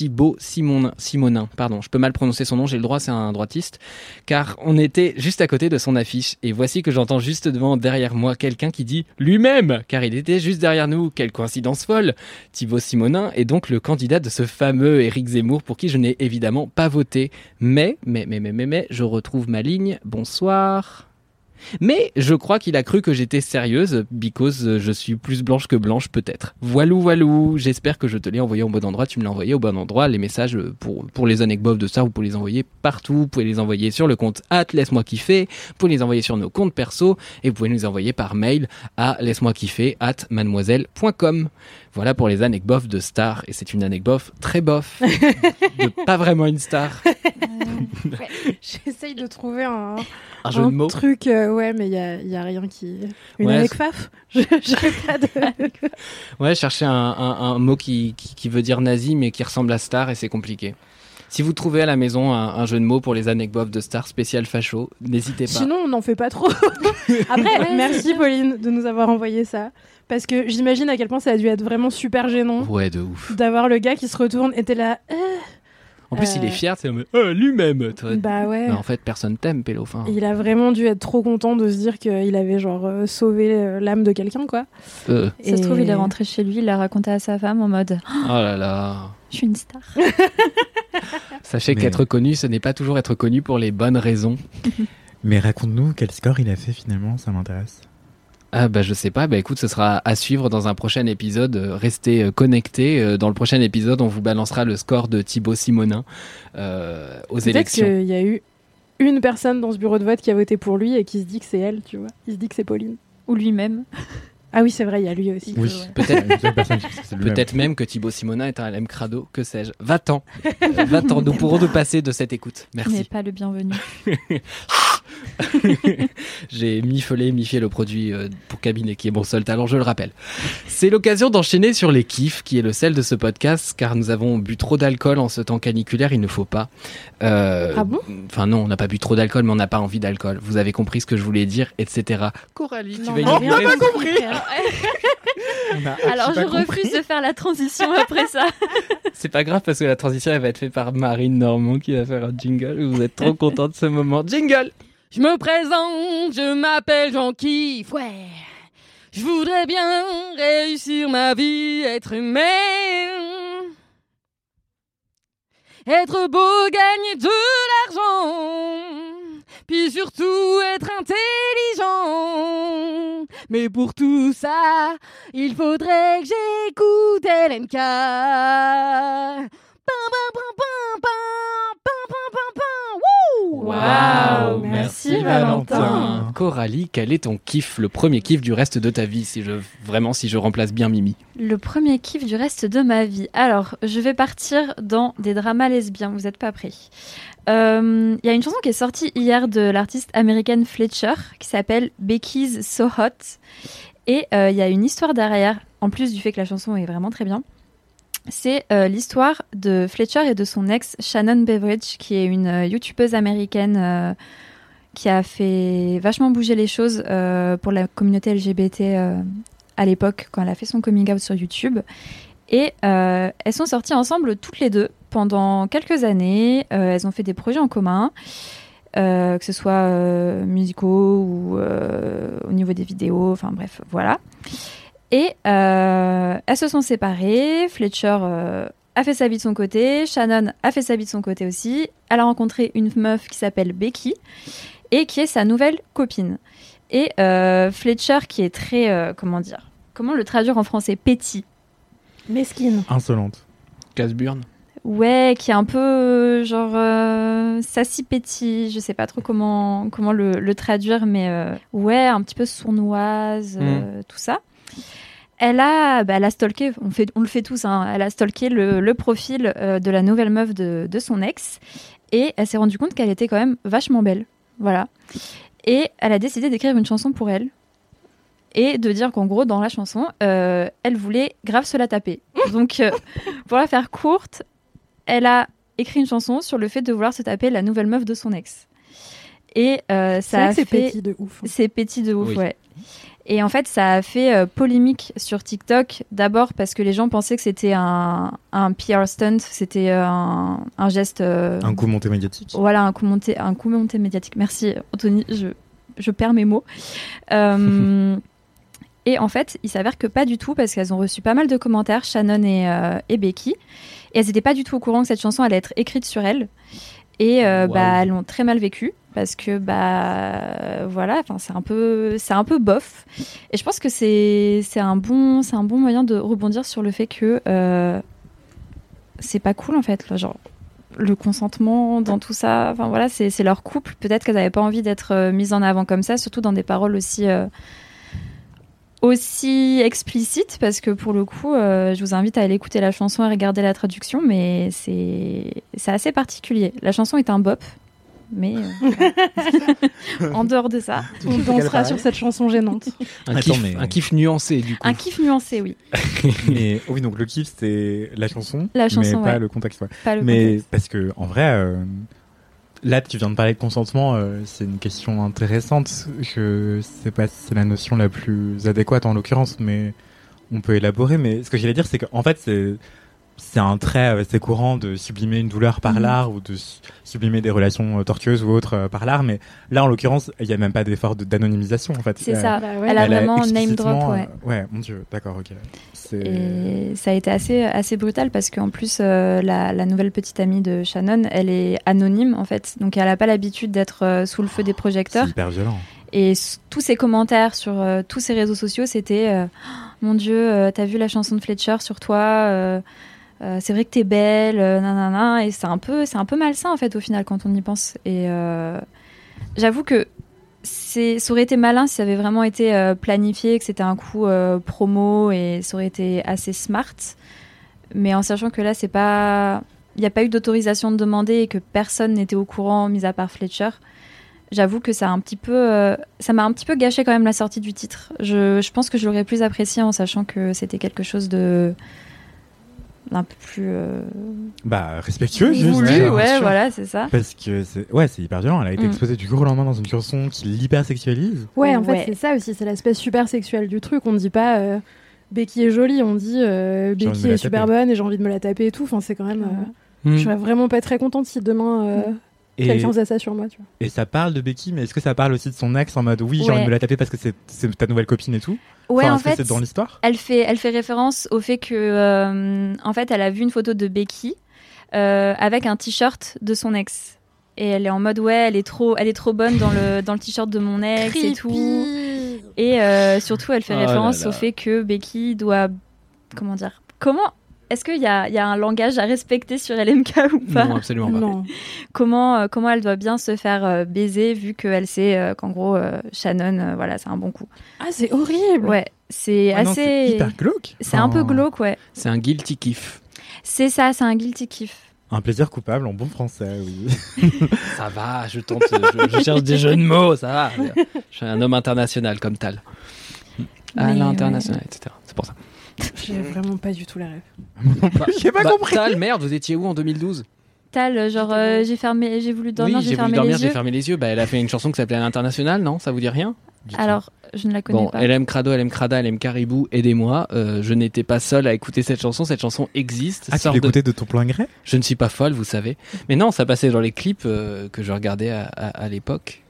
Simonin, pardon, je peux mal prononcer son nom, j'ai le droit, c'est un droitiste, car on était juste à côté de son affiche, et voici que j'entends juste derrière moi quelqu'un qui dit « lui-même », car il était juste derrière nous, quelle coïncidence folle. Thibaut Simonin est donc le candidat de ce fameux Éric Zemmour, pour qui je n'ai évidemment pas voté, mais, je retrouve ma ligne, bonsoir... Mais je crois qu'il a cru que j'étais sérieuse, because je suis plus blanche que blanche peut-être. Voilou, j'espère que je te l'ai envoyé au bon endroit, tu me l'as envoyé au bon endroit, les messages pour les anecdotes de ça, vous pouvez les envoyer partout, vous pouvez les envoyer sur le compte @laisse-moi kiffer, vous pouvez les envoyer sur nos comptes perso, et vous pouvez nous les envoyer par mail à laisse-moi-kiffer@mademoiselle.com. Voilà pour les anecdotes de star, et c'est une anecdote très bof, de pas vraiment une star. J'essaye de trouver un jeu de mots. Truc, ouais, mais il y a rien qui. Une Ouais, anecfaf. J'ai pas de. Ouais, chercher un mot qui veut dire nazi mais qui ressemble à star et c'est compliqué. Si vous trouvez à la maison un jeu de mots pour les anecdotes de star spécial facho, n'hésitez pas. Sinon, on n'en fait pas trop. Après, merci Pauline de nous avoir envoyé ça. Parce que j'imagine à quel point ça a dû être vraiment super gênant. Ouais, de ouf. D'avoir le gars qui se retourne et t'es là. En plus, il est fier, c'est lui-même. Toi. Bah ouais. Mais en fait, personne t'aime, Pélo. Enfin. Il a vraiment dû être trop content de se dire qu'il avait genre sauvé l'âme de quelqu'un, quoi. Ça se trouve, il est rentré chez lui, il l'a raconté à sa femme en mode oh là là. Je suis une star. Sachez qu'être connu, ce n'est pas toujours être connu pour les bonnes raisons. Mais raconte-nous quel score il a fait finalement, ça m'intéresse. Ah bah je sais pas, bah écoute, ce sera à suivre dans un prochain épisode. Restez connectés. Dans le prochain épisode, on vous balancera le score de Thibaut Simonin aux élections. Peut-être qu'il y a eu une personne dans ce bureau de vote qui a voté pour lui et qui se dit que c'est elle, tu vois. Il se dit que c'est Pauline. Ou lui-même. Ah oui, c'est vrai, il y a lui aussi. Oui, peut-être même que Thibaut Simonin est un LM crado, que sais-je. Va-t'en, nous pourrons nous passer de cette écoute. Merci. Tu n'es pas le bienvenu. J'ai mifié le produit pour cabinet qui est mon seul talent, je le rappelle. C'est l'occasion d'enchaîner sur les kiffs, qui est le sel de ce podcast, car nous avons bu trop d'alcool en ce temps caniculaire, il ne faut pas. Ah bon ? Enfin non, on n'a pas bu trop d'alcool, mais on n'a pas envie d'alcool. Vous avez compris ce que je voulais dire, etc. Coralie, tu vas on n'a pas compris. Alors je refuse de faire la transition après ça. C'est pas grave parce que la transition elle va être faite par Marine Normand qui va faire un jingle. Vous êtes trop content de ce moment. Jingle. Je me présente, je m'appelle Jean-Kiff, ouais. Je voudrais bien réussir ma vie, être aimé. Être beau, gagner de l'argent. Puis surtout être intelligent. Mais pour tout ça, il faudrait que j'écoute LMK. Waouh, merci Valentin. Coralie, quel est ton kiff, le premier kiff du reste de ta vie, si je remplace bien Mimi? Le premier kiff du reste de ma vie. Alors, je vais partir dans des dramas lesbiens, vous n'êtes pas prêts. Il y a une chanson qui est sortie hier de l'artiste américaine Fletcher qui s'appelle Becky's So Hot. Et il y a une histoire derrière, en plus du fait que la chanson est vraiment très bien. C'est l'histoire de Fletcher et de son ex Shannon Beveridge, qui est une youtubeuse américaine qui a fait vachement bouger les choses pour la communauté LGBT à l'époque, quand elle a fait son coming out sur YouTube. Et elles sont sorties ensemble toutes les deux pendant quelques années. Elles ont fait des projets en commun, que ce soit musicaux ou au niveau des vidéos, enfin bref, voilà. Et elles se sont séparées. Fletcher a fait sa vie de son côté. Shannon a fait sa vie de son côté aussi. Elle a rencontré une meuf qui s'appelle Becky et qui est sa nouvelle copine. Et Fletcher, qui est très, comment le traduire en français? Pétie. Mesquine. Insolente. Casse-burne. Ouais, qui est un peu genre sassy pétie, je sais pas trop comment le traduire, mais ouais, un petit peu sournoise, tout ça. Elle a stalké, on le fait tous, hein, elle a stalké le profil de la nouvelle meuf de son ex, et elle s'est rendue compte qu'elle était quand même vachement belle, voilà. Et elle a décidé d'écrire une chanson pour elle, et de dire qu'en gros, dans la chanson, elle voulait grave se la taper. Donc, pour la faire courte, elle a écrit une chanson sur le fait de vouloir se taper la nouvelle meuf de son ex. Et ça a fait... C'est pétit de ouf. C'est pétit de ouf, Oui. ouais. Et en fait, ça a fait polémique sur TikTok. D'abord parce que les gens pensaient que c'était un PR stunt, c'était un geste... Un coup monté médiatique. Voilà, un coup monté médiatique. Merci, Anthony, je perds mes mots. Et en fait, il s'avère que pas du tout, parce qu'elles ont reçu pas mal de commentaires, Shannon et Becky. Et elles n'étaient pas du tout au courant que cette chanson allait être écrite sur elles. Et elles l'ont très mal vécu, parce que voilà, c'est un peu bof. Et je pense que c'est un bon moyen de rebondir sur le fait que c'est pas cool en fait, là, genre le consentement dans tout ça. Enfin voilà, c'est leur couple. Peut-être qu'elles n'avaient pas envie d'être mises en avant comme ça, surtout dans des paroles aussi explicite, parce que pour le coup je vous invite à aller écouter la chanson et regarder la traduction, mais c'est assez particulier. La chanson est un bop, mais en dehors de ça, on dansera sur cette chanson gênante. Un kiff nuancé, du coup. Un kiff nuancé, oui. Mais oui, donc le kiff, c'est la chanson, mais pas ouais. le contexte. Ouais. Pas le mais contexte. parce que en vrai, là, tu viens de parler de consentement, c'est une question intéressante. Je sais pas si c'est la notion la plus adéquate en l'occurrence, mais on peut élaborer. Mais ce que j'allais dire, c'est qu'en fait, c'est un trait assez courant de sublimer une douleur par l'art, ou de sublimer des relations tortueuses ou autres par l'art. Mais là, en l'occurrence, il y a même pas d'effort d'anonymisation, en fait. C'est ça. Bah ouais. Elle a vraiment name drop, ouais. Ouais, mon Dieu, d'accord, ok. Et ça a été assez brutal, parce qu'en plus la nouvelle petite amie de Shannon, elle est anonyme en fait, donc elle a pas l'habitude d'être sous le feu des projecteurs. C'est hyper violent. Et tous ses commentaires sur tous ses réseaux sociaux, c'était mon Dieu, t'as vu la chanson de Fletcher sur toi, c'est vrai que t'es belle, nanana. Et c'est un peu malsain en fait au final quand on y pense. Et j'avoue que ça aurait été malin si ça avait vraiment été planifié, que c'était un coup promo, et ça aurait été assez smart. Mais en sachant que là, il n'y a pas eu d'autorisation de demander et que personne n'était au courant, mis à part Fletcher, j'avoue que ça m'a un petit peu gâché quand même la sortie du titre. Je pense que je l'aurais plus apprécié en sachant que c'était quelque chose de un peu plus respectueux, voulu, juste. ouais, voilà, c'est ça. Parce que c'est hyper violent. Elle a été exposée du jour au lendemain dans une chanson qui l'hypersexualise. Ouais, en fait, c'est ça aussi, c'est l'aspect super sexuel du truc. On ne dit pas Becky est jolie, on dit Becky est super bonne et j'ai envie de me la taper et tout. Enfin, c'est quand même. Je serais vraiment pas très contente si demain quelqu'un faisait ça sur moi, tu vois. Et ça parle de Becky, mais est-ce que ça parle aussi de son ex en mode oui, j'ai envie de me la taper parce que c'est ta nouvelle copine et tout? Ouais, enfin, en fait, c'est dans l'histoire. Elle fait référence au fait que, en fait, elle a vu une photo de Becky avec un t-shirt de son ex, et elle est en mode ouais, elle est trop bonne dans le t-shirt de mon ex et tout. Et surtout, elle fait référence au fait que Becky doit, comment est-ce qu'il y a un langage à respecter sur LMK ou pas? Non, absolument pas. Non. Comment elle doit bien se faire baiser, vu qu'elle sait qu'en gros Shannon, voilà, c'est un bon coup. Ah, c'est horrible. Ouais, c'est assez. Non, c'est hyper glauque. C'est un peu glauque, ouais. C'est un guilty kiff. C'est ça, c'est un guilty kiff. Un plaisir coupable en bon français, oui. Ça va, je tente, je cherche des jeux de mots, ça va. Je suis un homme international comme Tal. À l'international, etc. C'est pour ça. J'ai vraiment pas du tout la rêve. J'ai pas compris. Tal, merde, vous étiez où en 2012? Tal, genre j'ai voulu dormir, oui, j'ai fermé les yeux. J'ai fermé les yeux. Bah, elle a fait une chanson qui s'appelait À l'international, non? Ça vous dit rien? Alors, je ne la connais pas. LM Crado, LM Crada, LM Caribou, aidez-moi. Je n'étais pas seul à écouter cette chanson. Cette chanson existe. Ah, tu l'écoutais de ton plein gré? Je ne suis pas folle, vous savez. Mais non, ça passait dans les clips que je regardais à l'époque.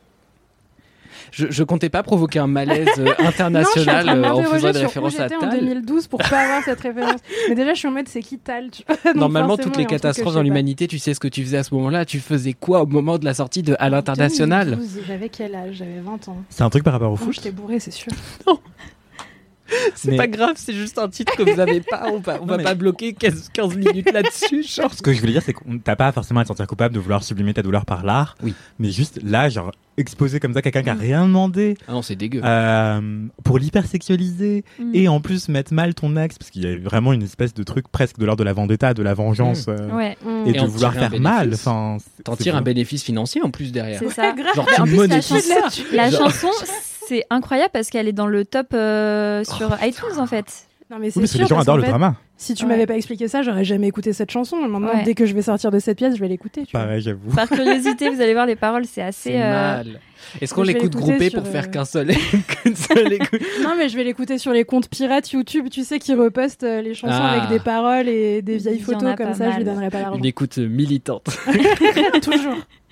Je comptais pas provoquer un malaise international en faisant des références à Tal. J'étais en 2012 pour pas avoir cette référence. Mais déjà, je suis en mode, c'est qui Tal? Normalement, toutes les catastrophes dans l'humanité, tu sais ce que tu faisais à ce moment-là. Tu faisais quoi au moment de la sortie de À l'international? 2012, j'avais quel âge? J'avais 20 ans. C'est un truc par rapport au foot? J'étais bourrée, c'est sûr. Non. C'est pas grave, c'est juste un titre que vous avez pas. On va pas bloquer 15 minutes là-dessus. Genre. Ce que je voulais dire, c'est que t'as pas forcément à te sentir coupable de vouloir sublimer ta douleur par l'art. Oui. Mais juste là, genre, exposer comme ça quelqu'un qui a rien demandé. Ah non, c'est dégueu. Pour l'hypersexualiser et en plus mettre mal ton ex, parce qu'il y a vraiment une espèce de truc presque de l'ordre de la vendetta, de la vengeance, et de vouloir faire mal. Enfin, t'en tires un bénéfice financier en plus derrière. C'est ça. Genre, en tu plus, monétises ça. La chanson, c'est incroyable parce qu'elle est dans le top sur iTunes en fait. Non, mais c'est parce que sûr, les gens parce adorent qu'en le fait, drama. Si tu m'avais pas expliqué ça, j'aurais jamais écouté cette chanson. Maintenant, dès que je vais sortir de cette pièce, je vais l'écouter. Pareil, j'avoue. Par curiosité, vous allez voir les paroles, c'est assez. Mal. Est-ce qu'on Je vais l'écoute l'écouter groupé sur, pour faire qu'un seul écoute Non, mais je vais l'écouter sur les comptes pirates YouTube, tu sais, qui repostent les chansons avec des paroles et des vieilles Il y en photos a comme pas ça, je lui mal. donnerai pas l'argent. Une écoute militante. Toujours.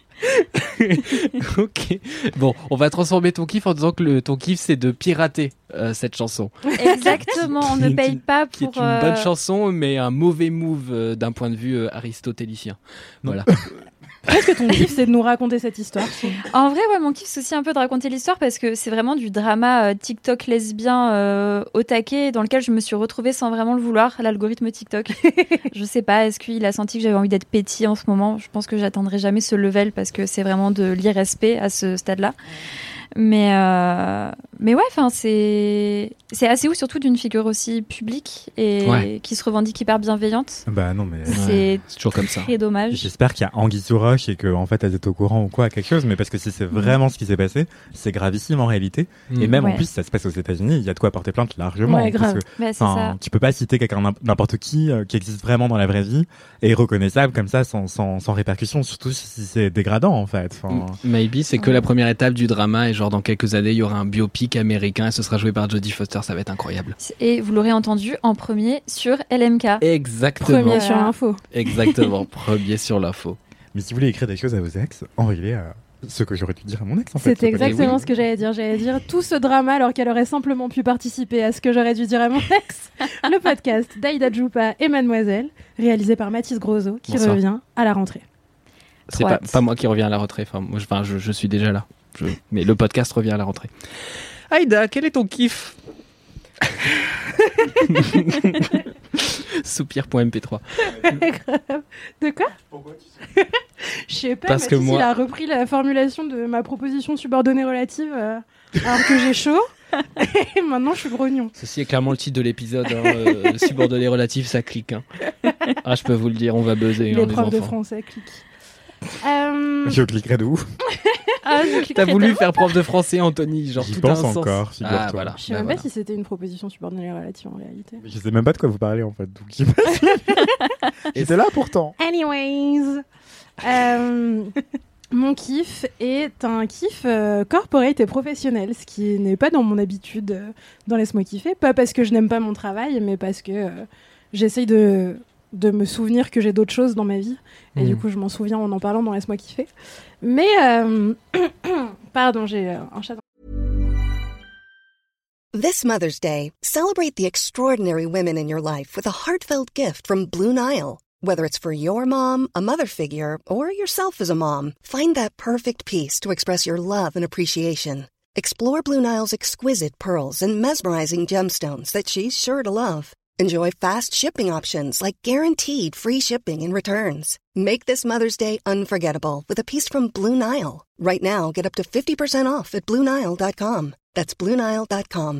Ok. Bon, on va transformer ton kiff en disant que ton kiff c'est de pirater cette chanson. Exactement, on ne paye pas Qui pour. est une bonne chanson, mais un mauvais move d'un point de vue aristotélicien. Voilà. Est-ce que ton kiff, c'est de nous raconter cette histoire? En vrai, mon kiff, c'est aussi un peu de raconter l'histoire parce que c'est vraiment du drama TikTok lesbien au taquet dans lequel je me suis retrouvée sans vraiment le vouloir, l'algorithme TikTok. Je sais pas, est-ce qu'il a senti que j'avais envie d'être pétille en ce moment? Je pense que j'atteindrai jamais ce level parce que c'est vraiment de l'irrespect à ce stade-là. Mais ouais, enfin c'est assez ouf, surtout d'une figure aussi publique et qui se revendique hyper bienveillante. Bah non, mais c'est toujours comme ça. Très dommage. J'espère qu'il y a anguille sous roche et que en fait elles étaient au courant ou quoi, quelque chose. Mais parce que si c'est vraiment ce qui s'est passé, c'est gravissime en réalité. Et même en plus, ça se passe aux États-Unis. Il y a de quoi porter plainte largement. Ouais, grave. Bah, c'est ça. Tu peux pas citer quelqu'un n'importe qui existe vraiment dans la vraie vie et reconnaissable comme ça sans répercussion. Surtout si c'est dégradant en fait. Maybe c'est que la première étape du drama et genre dans quelques années il y aura un biopic américain et ce sera joué par Jodie Foster, ça va être incroyable. Et vous l'aurez entendu en premier sur LMK. Exactement. Premier sur l'info. Exactement, premier sur l'info. Mais si vous voulez écrire des choses à vos ex, envoyez-les à ce que j'aurais dû dire à mon ex en fait. C'est exactement ce que j'allais dire. J'allais dire tout ce drama alors qu'elle aurait simplement pu participer à ce que j'aurais dû dire à mon ex. Le podcast d'Aïda Djoupa et Mademoiselle, réalisé par Mathis Grosso, qui revient à la rentrée. C'est pas moi qui reviens à la rentrée. Enfin, je suis déjà là. Mais le podcast revient à la rentrée. Aïda, quel est ton kiff? Soupir.mp3. De quoi? Pourquoi tu sais? Je sais pas, parce que il a repris la formulation de ma proposition subordonnée relative alors que j'ai chaud. Et maintenant, je suis grognon. Ceci est clairement le titre de l'épisode. Subordonné relatif, ça clique. Ah, je peux vous le dire, on va buzzer. Les profs de français cliquent. Je cliquerai de ouf. T'as voulu faire prof de français, Anthony, genre J'y tout pense un sens. encore, figure-toi. Voilà. Je sais même pas si c'était une proposition subordonnée relative en réalité. Je sais même pas de quoi vous parlez en fait. Donc j'étais là pourtant. Anyways, mon kiff est un kiff corporate et professionnel, ce qui n'est pas dans mon habitude dans Laisse-moi kiffer. Pas parce que je n'aime pas mon travail, mais parce que j'essaye de me souvenir que j'ai d'autres choses dans ma vie. Et du coup, je m'en souviens en parlant dans Laisse-moi kiffer. Mais, pardon, j'ai un chat. This Mother's Day, celebrate the extraordinary women in your life with a heartfelt gift from Blue Nile. Whether it's for your mom, a mother figure, or yourself as a mom, find that perfect piece to express your love and appreciation. Explore Blue Nile's exquisite pearls and mesmerizing gemstones that she's sure to love. Enjoy fast shipping options like guaranteed free shipping and returns. Make this Mother's Day unforgettable with a piece from Blue Nile. Right now, get up to 50% off at BlueNile.com. That's BlueNile.com.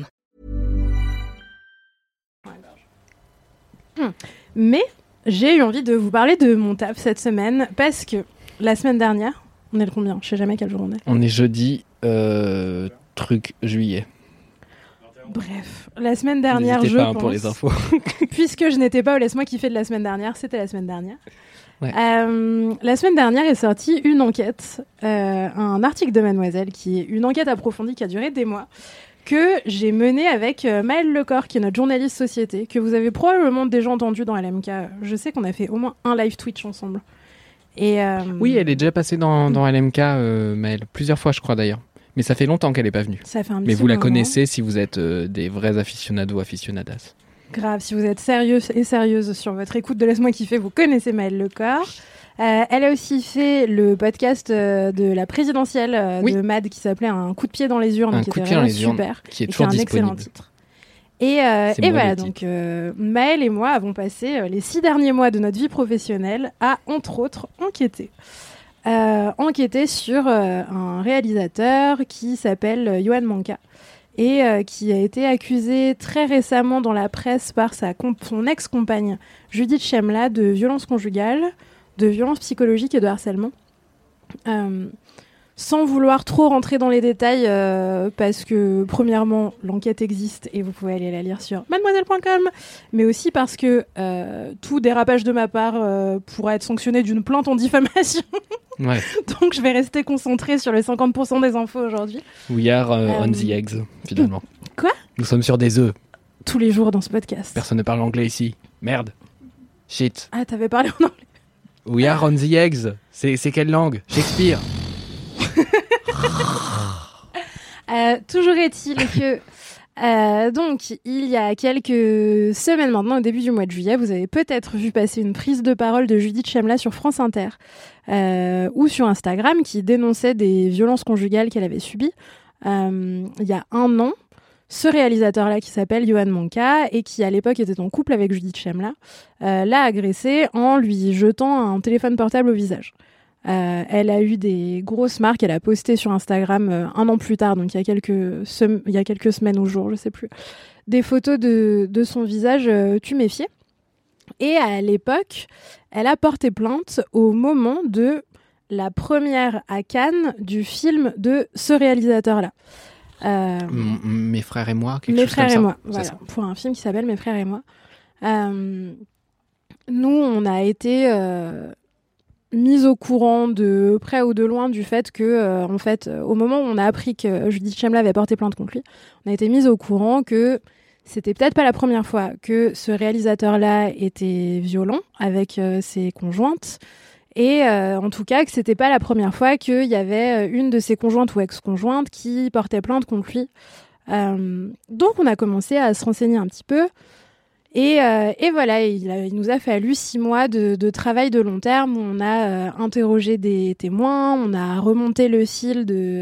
Mais j'ai eu envie de vous parler de mon taf cette semaine parce que la semaine dernière, on est le combien? Je sais jamais quel jour on est. On est jeudi, juillet. Bref, la semaine dernière, N'hésitez je pas pense, pour les infos. puisque je n'étais pas au Laisse-moi kiffer de la semaine dernière, c'était la semaine dernière. Ouais. La semaine dernière est sortie une enquête, un article de Mademoiselle, qui est une enquête approfondie qui a duré des mois, que j'ai menée avec Maëlle Lecor, qui est notre journaliste société, que vous avez probablement déjà entendu dans LMK. Je sais qu'on a fait au moins un live Twitch ensemble. Et Oui, elle est déjà passée dans LMK, Maëlle, plusieurs fois je crois d'ailleurs. Mais ça fait longtemps qu'elle n'est pas venue. Ça fait un petit Mais vous la moment. connaissez si vous êtes des vrais aficionados, aficionadas. Grave, si vous êtes sérieux et sérieuse sur votre écoute de Laisse-moi kiffer, vous connaissez Maëlle Lecor. Elle a aussi fait le podcast de la présidentielle de Mad qui s'appelait Un coup de pied dans les urnes, Un qui coup était de pied dans vraiment les urnes, super, qui est et toujours un excellent disponible. titre. Et moi voilà, le donc Maëlle et moi avons passé les 6 derniers mois de notre vie professionnelle à, entre autres, enquêter sur un réalisateur qui s'appelle Yoan Manka et qui a été accusé très récemment dans la presse par son ex-compagne Judith Chemla de violence conjugale, de violence psychologique et de harcèlement. Sans vouloir trop rentrer dans les détails, parce que premièrement, l'enquête existe et vous pouvez aller la lire sur mademoiselle.com, mais aussi parce que tout dérapage de ma part pourra être sanctionné d'une plainte en diffamation. Ouais. Donc je vais rester concentrée sur les 50% des infos aujourd'hui. We are on the eggs, finalement. Quoi ? Nous sommes sur des œufs. Tous les jours dans ce podcast. Personne ne parle anglais ici. Merde. Shit. Ah, t'avais parlé en anglais. We are on the eggs. C'est quelle langue ? Shakespeare. Toujours est-il que donc il y a quelques semaines maintenant, au début du mois de juillet, vous avez peut-être vu passer une prise de parole de Judith Chemla sur France Inter ou sur Instagram qui dénonçait des violences conjugales qu'elle avait subies il y a 1 an. Ce réalisateur-là qui s'appelle Yoan Manka et qui à l'époque était en couple avec Judith Chemla l'a agressée en lui jetant un téléphone portable au visage. Elle a eu des grosses marques, elle a posté sur Instagram 1 an plus tard, donc il y a quelques semaines ou jours, je sais plus, des photos de son visage tuméfié. Et à l'époque, elle a porté plainte au moment de la première à Cannes du film de ce réalisateur-là. Mes frères et moi, Mes frères et moi, voilà, pour un film qui s'appelle Mes frères et moi. Nous, on a été mise au courant de près ou de loin du fait que, en fait, au moment où on a appris que Judith Chemla avait porté plainte contre lui, on a été mise au courant que c'était peut-être pas la première fois que ce réalisateur-là était violent avec ses conjointes, et en tout cas que c'était pas la première fois qu'il y avait une de ses conjointes ou ex-conjointes qui portait plainte contre lui. Donc on a commencé à se renseigner un petit peu. Et voilà, il nous a fallu 6 mois de travail de long terme où on a interrogé des témoins, on a remonté le fil de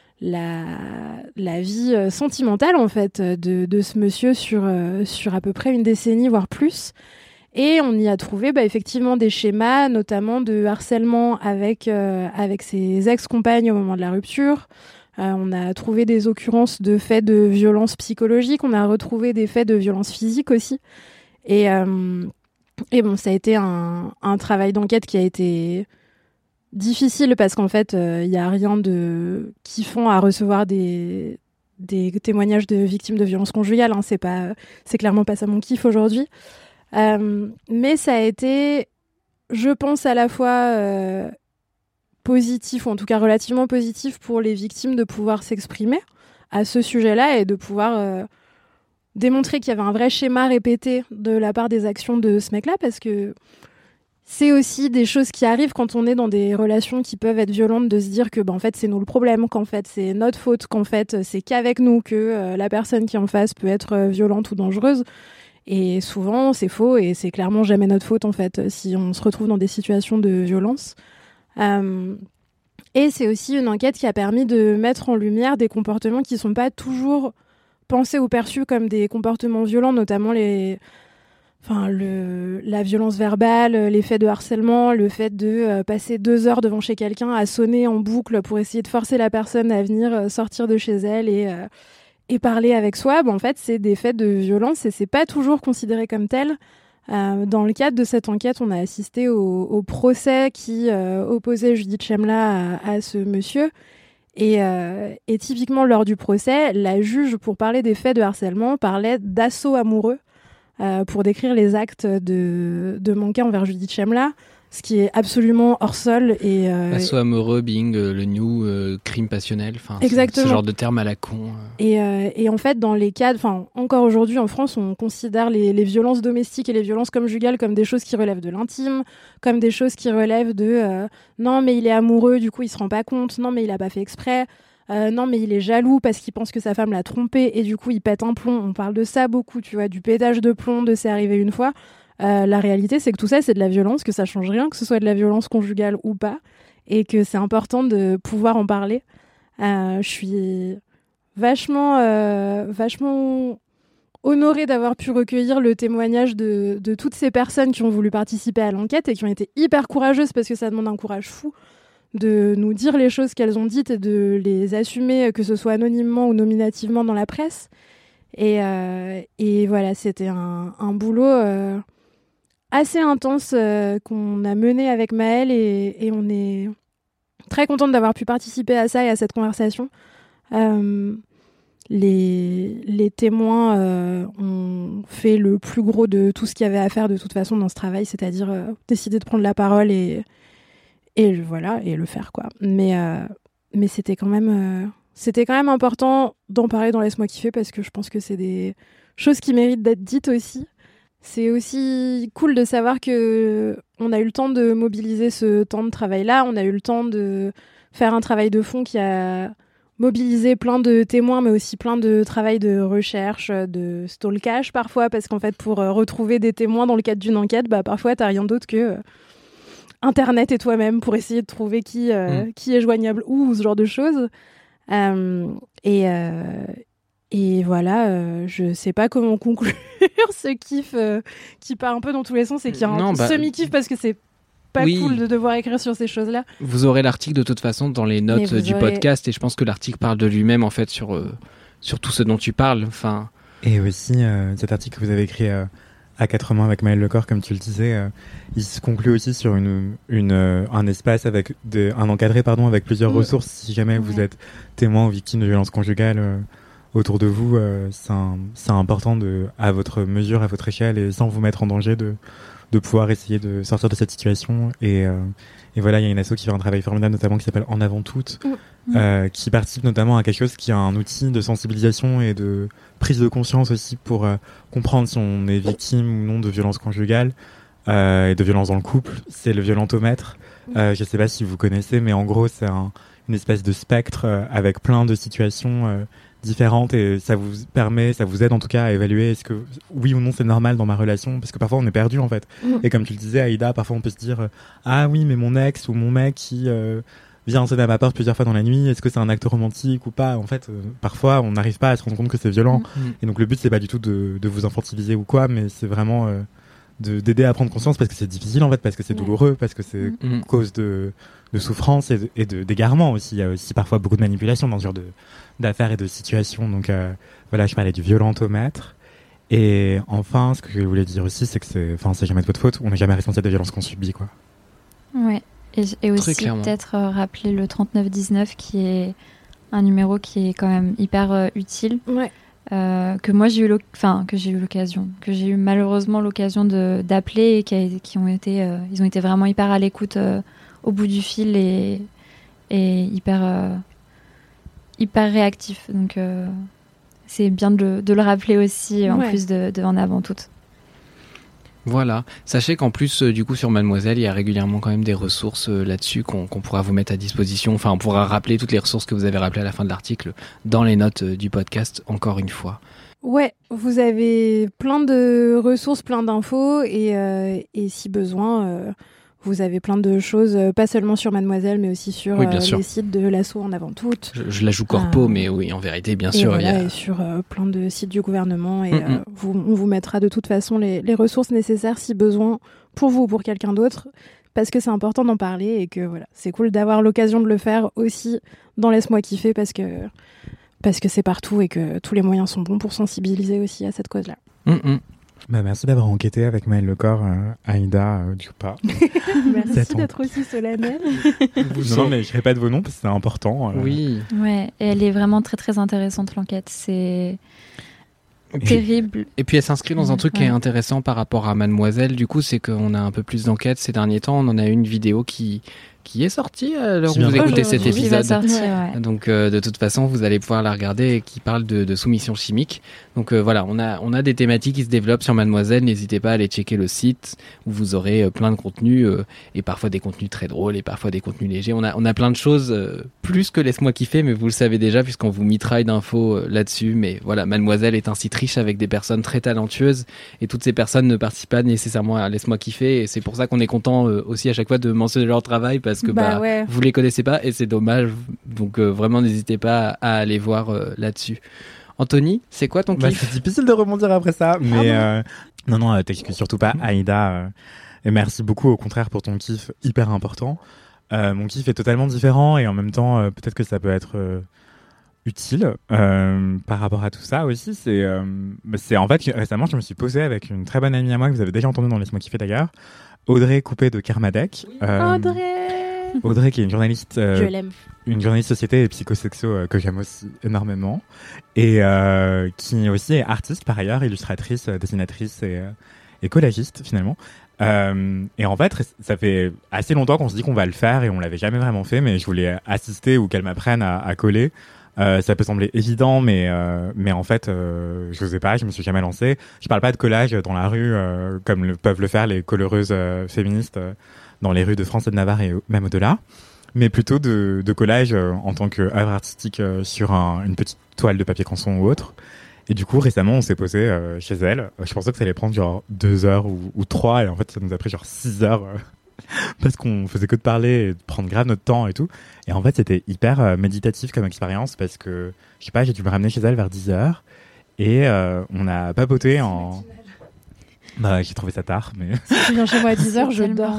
la vie sentimentale en fait de ce monsieur sur à peu près une décennie, voire plus. Et on y a trouvé effectivement des schémas, notamment de harcèlement avec ses ex-compagnes au moment de la rupture. On a trouvé des occurrences de faits de violence psychologique, on a retrouvé des faits de violence physique aussi. Et bon, ça a été un travail d'enquête qui a été difficile parce qu'en fait, il n'y a rien de kiffant à recevoir des témoignages de victimes de violences conjugales. Hein. C'est clairement pas ça mon kiff aujourd'hui. Mais ça a été, je pense, à la fois positif, ou en tout cas relativement positif pour les victimes de pouvoir s'exprimer à ce sujet-là et de pouvoir démontrer qu'il y avait un vrai schéma répété de la part des actions de ce mec-là, parce que c'est aussi des choses qui arrivent quand on est dans des relations qui peuvent être violentes, de se dire que en fait c'est nous le problème, qu'en fait c'est notre faute, qu'en fait c'est qu'avec nous que la personne qui est en face peut être violente ou dangereuse. Et souvent c'est faux et c'est clairement jamais notre faute en fait si on se retrouve dans des situations de violence. Et c'est aussi une enquête qui a permis de mettre en lumière des comportements qui sont pas toujours pensés ou perçus comme des comportements violents, notamment la violence verbale, les faits de harcèlement, le fait de passer 2 heures devant chez quelqu'un à sonner en boucle pour essayer de forcer la personne à venir sortir de chez elle et parler avec soi. En fait, c'est des faits de violence et c'est pas toujours considéré comme tel. Dans le cadre de cette enquête, on a assisté au procès qui opposait Judith Chemla à ce monsieur. Et typiquement, lors du procès, la juge, pour parler des faits de harcèlement, parlait d'assaut amoureux pour décrire les actes de Manka envers Judith Chemla, ce qui est absolument hors sol. Assaut amoureux, being le new crime passionnel, exactement. Ce genre de terme à la con. Et en fait, dans les cadres, encore aujourd'hui en France, on considère les violences domestiques et les violences conjugales comme des choses qui relèvent de l'intime, comme des choses qui relèvent de non mais il est amoureux, du coup il se rend pas compte, non mais il a pas fait exprès, non mais il est jaloux parce qu'il pense que sa femme l'a trompé et du coup il pète un plomb. On parle de ça beaucoup, tu vois, du pétage de plomb, de c'est arrivé une fois. La réalité, c'est que tout ça, c'est de la violence, que ça change rien, que ce soit de la violence conjugale ou pas, et que c'est important de pouvoir en parler. Je suis vachement honorée d'avoir pu recueillir le témoignage de toutes ces personnes qui ont voulu participer à l'enquête et qui ont été hyper courageuses, parce que ça demande un courage fou de nous dire les choses qu'elles ont dites et de les assumer, que ce soit anonymement ou nominativement dans la presse. Et voilà, c'était un boulot assez intense qu'on a mené avec Maëlle, et on est très contente d'avoir pu participer à ça et à cette conversation. Les témoins ont fait le plus gros de tout ce qu'il y avait à faire de toute façon dans ce travail, c'est-à-dire décider de prendre la parole et voilà, et le faire, quoi. Mais c'était quand même important d'en parler dans Laisse-moi kiffer, parce que je pense que c'est des choses qui méritent d'être dites aussi. C'est aussi cool de savoir que on a eu le temps de mobiliser ce temps de travail-là, on a eu le temps de faire un travail de fond qui a mobiliser plein de témoins, mais aussi plein de travail de recherche, de stalkage parfois, parce qu'en fait, pour retrouver des témoins dans le cadre d'une enquête, parfois, t'as rien d'autre que Internet et toi-même pour essayer de trouver qui est joignable où, ce genre de choses. Et voilà, je sais pas comment conclure ce kiff qui part un peu dans tous les sens et qui est un semi-kiff, parce que c'est pas cool de devoir écrire sur ces choses-là. Vous aurez l'article de toute façon dans les notes du podcast, et je pense que l'article parle de lui-même en fait sur tout ce dont tu parles. Enfin. Et aussi cet article que vous avez écrit à 4 mains avec Maëlle Lecor, comme tu le disais, il se conclut aussi sur un espace avec un encadré avec plusieurs ressources. Si jamais vous êtes témoin ou victime de violences conjugales autour de vous, c'est important à votre mesure, à votre échelle, et sans vous mettre en danger de pouvoir essayer de sortir de cette situation. Et voilà, il y a une asso qui fait un travail formidable, notamment qui s'appelle En Avant Toutes, qui participe notamment à quelque chose qui est un outil de sensibilisation et de prise de conscience aussi pour comprendre si on est victime ou non de violences conjugales et de violences dans le couple. C'est le violentomètre. Je sais pas si vous connaissez, mais en gros, c'est une espèce de spectre avec plein de situations différentes, et ça vous aide en tout cas à évaluer est-ce que oui ou non c'est normal dans ma relation, parce que parfois on est perdu en fait. Et comme tu le disais, Aïda, parfois on peut se dire ah oui, mais mon ex ou mon mec qui vient sonner à ma porte plusieurs fois dans la nuit, est-ce que c'est un acte romantique ou pas? En fait, parfois on n'arrive pas à se rendre compte que c'est violent. Et donc le but c'est pas du tout de vous infantiliser ou quoi, mais c'est vraiment d'aider à prendre conscience, parce que c'est difficile en fait, parce que c'est douloureux, parce que c'est cause de souffrance et d'égarement aussi. Il y a aussi parfois beaucoup de manipulation dans ce genre d'affaires et de situations. Donc voilà, je parlais du violentomètre. Et enfin, ce que je voulais dire aussi, c'est que c'est jamais de votre faute. On n'est jamais responsable des violences qu'on subit, quoi. Ouais. Et aussi peut-être rappeler le 3919, qui est un numéro qui est quand même hyper utile. Ouais. Que moi j'ai eu malheureusement l'occasion d'appeler, et ils ont été vraiment hyper à l'écoute au bout du fil, et hyper réactifs. Donc c'est bien de le rappeler aussi, en plus de En Avant Toutes. Voilà. Sachez qu'en plus, du coup, sur Mademoiselle, il y a régulièrement quand même des ressources là-dessus qu'on pourra vous mettre à disposition. Enfin, on pourra rappeler toutes les ressources que vous avez rappelées à la fin de l'article dans les notes du podcast, encore une fois. Ouais, vous avez plein de ressources, plein d'infos, et si besoin, vous avez plein de choses, pas seulement sur Mademoiselle, mais aussi sur les sites de l'asso En Avant Toutes. Je la joue corpo, mais oui, en vérité, bien sûr. Voilà, et sur plein de sites du gouvernement. Et on vous mettra de toute façon les ressources nécessaires, si besoin, pour vous ou pour quelqu'un d'autre, parce que c'est important d'en parler, et que voilà, c'est cool d'avoir l'occasion de le faire aussi dans Laisse-moi kiffer, parce que c'est partout, et que tous les moyens sont bons pour sensibiliser aussi à cette cause-là. Merci d'avoir enquêté avec Maëlle Lecor, Aïda, du pas. Merci d'être aussi solennelle. Non, mais je répète vos noms parce que c'est important. Oui. Ouais, et elle est vraiment très très intéressante, l'enquête. C'est terrible. Et puis elle s'inscrit dans un truc qui est intéressant par rapport à Mademoiselle. Du coup, c'est qu'on a un peu plus d'enquêtes ces derniers temps. On en a une vidéo qui est sortie à l'heure où vous écoutez cet épisode. Donc de toute façon, vous allez pouvoir la regarder, et qui parle de soumission chimique. Donc voilà, on a des thématiques qui se développent sur Mademoiselle. N'hésitez pas à aller checker le site, où vous aurez plein de contenus, et parfois des contenus très drôles, et parfois des contenus légers. On a plein de choses, plus que Laisse-moi kiffer, mais vous le savez déjà puisqu'on vous mitraille d'infos là-dessus. Mais voilà, Mademoiselle est un site riche avec des personnes très talentueuses, et toutes ces personnes ne participent pas nécessairement à Laisse-moi kiffer, et c'est pour ça qu'on est content aussi à chaque fois de mentionner leur travail, parce que vous les connaissez pas, et c'est dommage. Donc vraiment, n'hésitez pas à aller voir là-dessus. Anthony, c'est quoi ton kiff? C'est difficile de rebondir après ça, mais non, t'excuses surtout pas, Aïda. Et merci beaucoup, au contraire, pour ton kiff hyper important. Mon kiff est totalement différent et en même temps, peut-être que ça peut être utile par rapport à tout ça aussi. C'est en fait récemment, je me suis posé avec une très bonne amie à moi que vous avez déjà entendue dans Laisse-moi kiffer d'ailleurs, Audrey Coupé de Kermadec. Audrey qui est une journaliste, je l'aime. Une journaliste société et psychosexo que j'aime aussi énormément et qui aussi est artiste par ailleurs, illustratrice, dessinatrice et collagiste finalement. Et en fait, ça fait assez longtemps qu'on se dit qu'on va le faire et on l'avait jamais vraiment fait, mais je voulais assister ou qu'elle m'apprenne à coller. Ça peut sembler évident, mais en fait, je n'osais pas, je me suis jamais lancée. Je parle pas de collage dans la rue comme peuvent le faire les coloreuses féministes dans les rues de France et de Navarre et même au-delà, mais plutôt de collage en tant qu'œuvre artistique sur une petite toile de papier canson ou autre. Et du coup, récemment, on s'est posé chez elle. Je pensais que ça allait prendre genre 2 heures ou 3, et en fait, ça nous a pris genre 6 heures parce qu'on faisait que de parler et de prendre grave notre temps et tout. Et en fait, c'était hyper méditatif comme expérience parce que, je sais pas, j'ai dû me ramener chez elle vers 10 heures et on a papoté en... Bah, j'ai trouvé ça tard, mais... Si tu viens chez moi à 10 heures, je dors.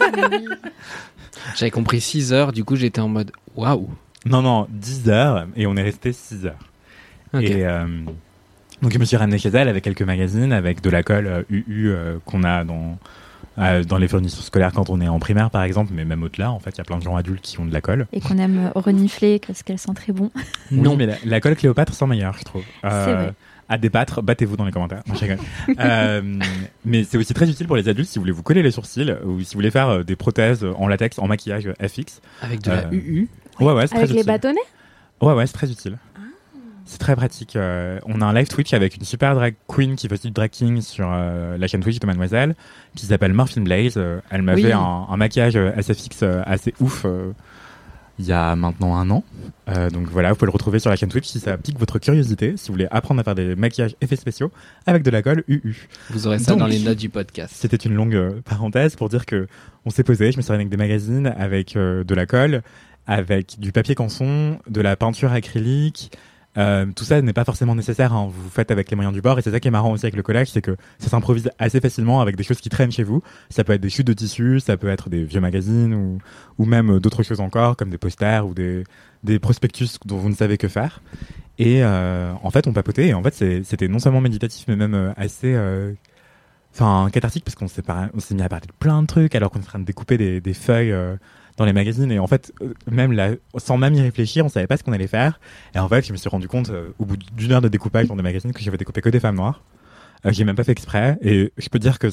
J'avais compris 6 heures, du coup, j'étais en mode waouh. Non, 10 heures et on est resté 6 heures. Okay. Et donc, je me suis ramené chez elle avec quelques magazines, avec de la colle UU qu'on a dans les fournitures scolaires quand on est en primaire par exemple, mais même au-delà en fait il y a plein de gens adultes qui ont de la colle et qu'on aime renifler parce qu'elle sent très bon. Non mais la colle Cléopâtre sent meilleure je trouve. C'est vrai. À débattre, battez-vous dans les commentaires. Non, je rigole. Mais c'est aussi très utile pour les adultes si vous voulez vous coller les sourcils ou si vous voulez faire des prothèses en latex en maquillage FX avec de la UU. Ouais, c'est très avec utile. Les bâtonnets. Ouais, c'est très utile. C'est très pratique. On a un live Twitch avec une super drag queen qui fait du drag king sur la chaîne Twitch de Mademoiselle, qui s'appelle Morphine Blaze. Elle m'a fait un maquillage SFX assez ouf il y a maintenant 1 an. Donc voilà, vous pouvez le retrouver sur la chaîne Twitch si ça pique votre curiosité, si vous voulez apprendre à faire des maquillages effets spéciaux avec de la colle UU. Vous aurez ça donc, dans les notes du podcast. C'était une longue parenthèse pour dire que on s'est posé, je me suis ramené avec des magazines, avec de la colle, avec du papier canson, de la peinture acrylique. Tout ça n'est pas forcément nécessaire, hein. Vous faites avec les moyens du bord et c'est ça qui est marrant aussi avec le collage, c'est que ça s'improvise assez facilement avec des choses qui traînent chez vous. Ça peut être des chutes de tissu, ça peut être des vieux magazines ou même d'autres choses encore comme des posters ou des prospectus dont vous ne savez que faire. Et en fait on papotait et en fait c'était non seulement méditatif mais même assez cathartique parce qu'on s'est mis à parler de plein de trucs alors qu'on est en train de découper des feuilles dans les magazines et en fait sans même y réfléchir on savait pas ce qu'on allait faire et en fait je me suis rendu compte au bout d'1 heure de découpage dans des magazines que j'avais découpé que des femmes noires. J'ai même pas fait exprès et je peux dire que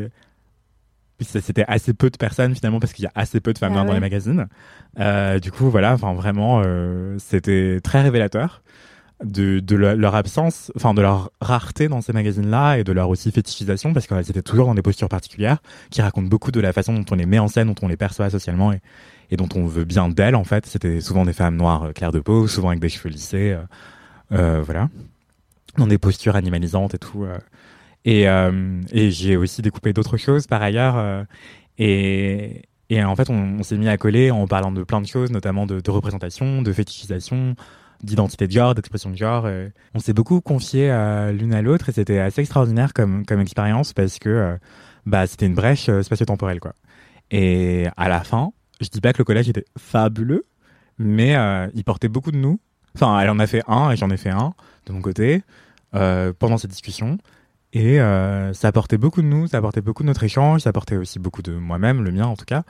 c'était assez peu de personnes finalement parce qu'il y a assez peu de femmes noires dans les magazines. Du coup voilà, vraiment c'était très révélateur de leur absence, de leur rareté dans ces magazines-là et de leur aussi fétichisation parce qu'elles étaient toujours dans des postures particulières qui racontent beaucoup de la façon dont on les met en scène, dont on les perçoit socialement et dont on veut bien d'elles en fait. C'était souvent des femmes noires claires de peau, souvent avec des cheveux lissés, voilà, dans des postures animalisantes et tout. Et j'ai aussi découpé d'autres choses par ailleurs et en fait on s'est mis à coller en parlant de plein de choses, notamment de représentation, de fétichisation, d'identité de genre, d'expression de genre. On s'est beaucoup confié l'une à l'autre et c'était assez extraordinaire comme expérience parce que c'était une brèche spatio-temporelle quoi. Et à la fin, je dis pas que le collège était fabuleux, mais il portait beaucoup de nous. Enfin, elle en a fait un et j'en ai fait un de mon côté pendant cette discussion. Et ça apportait beaucoup de nous, ça apportait beaucoup de notre échange, ça apportait aussi beaucoup de moi-même, le mien en tout cas.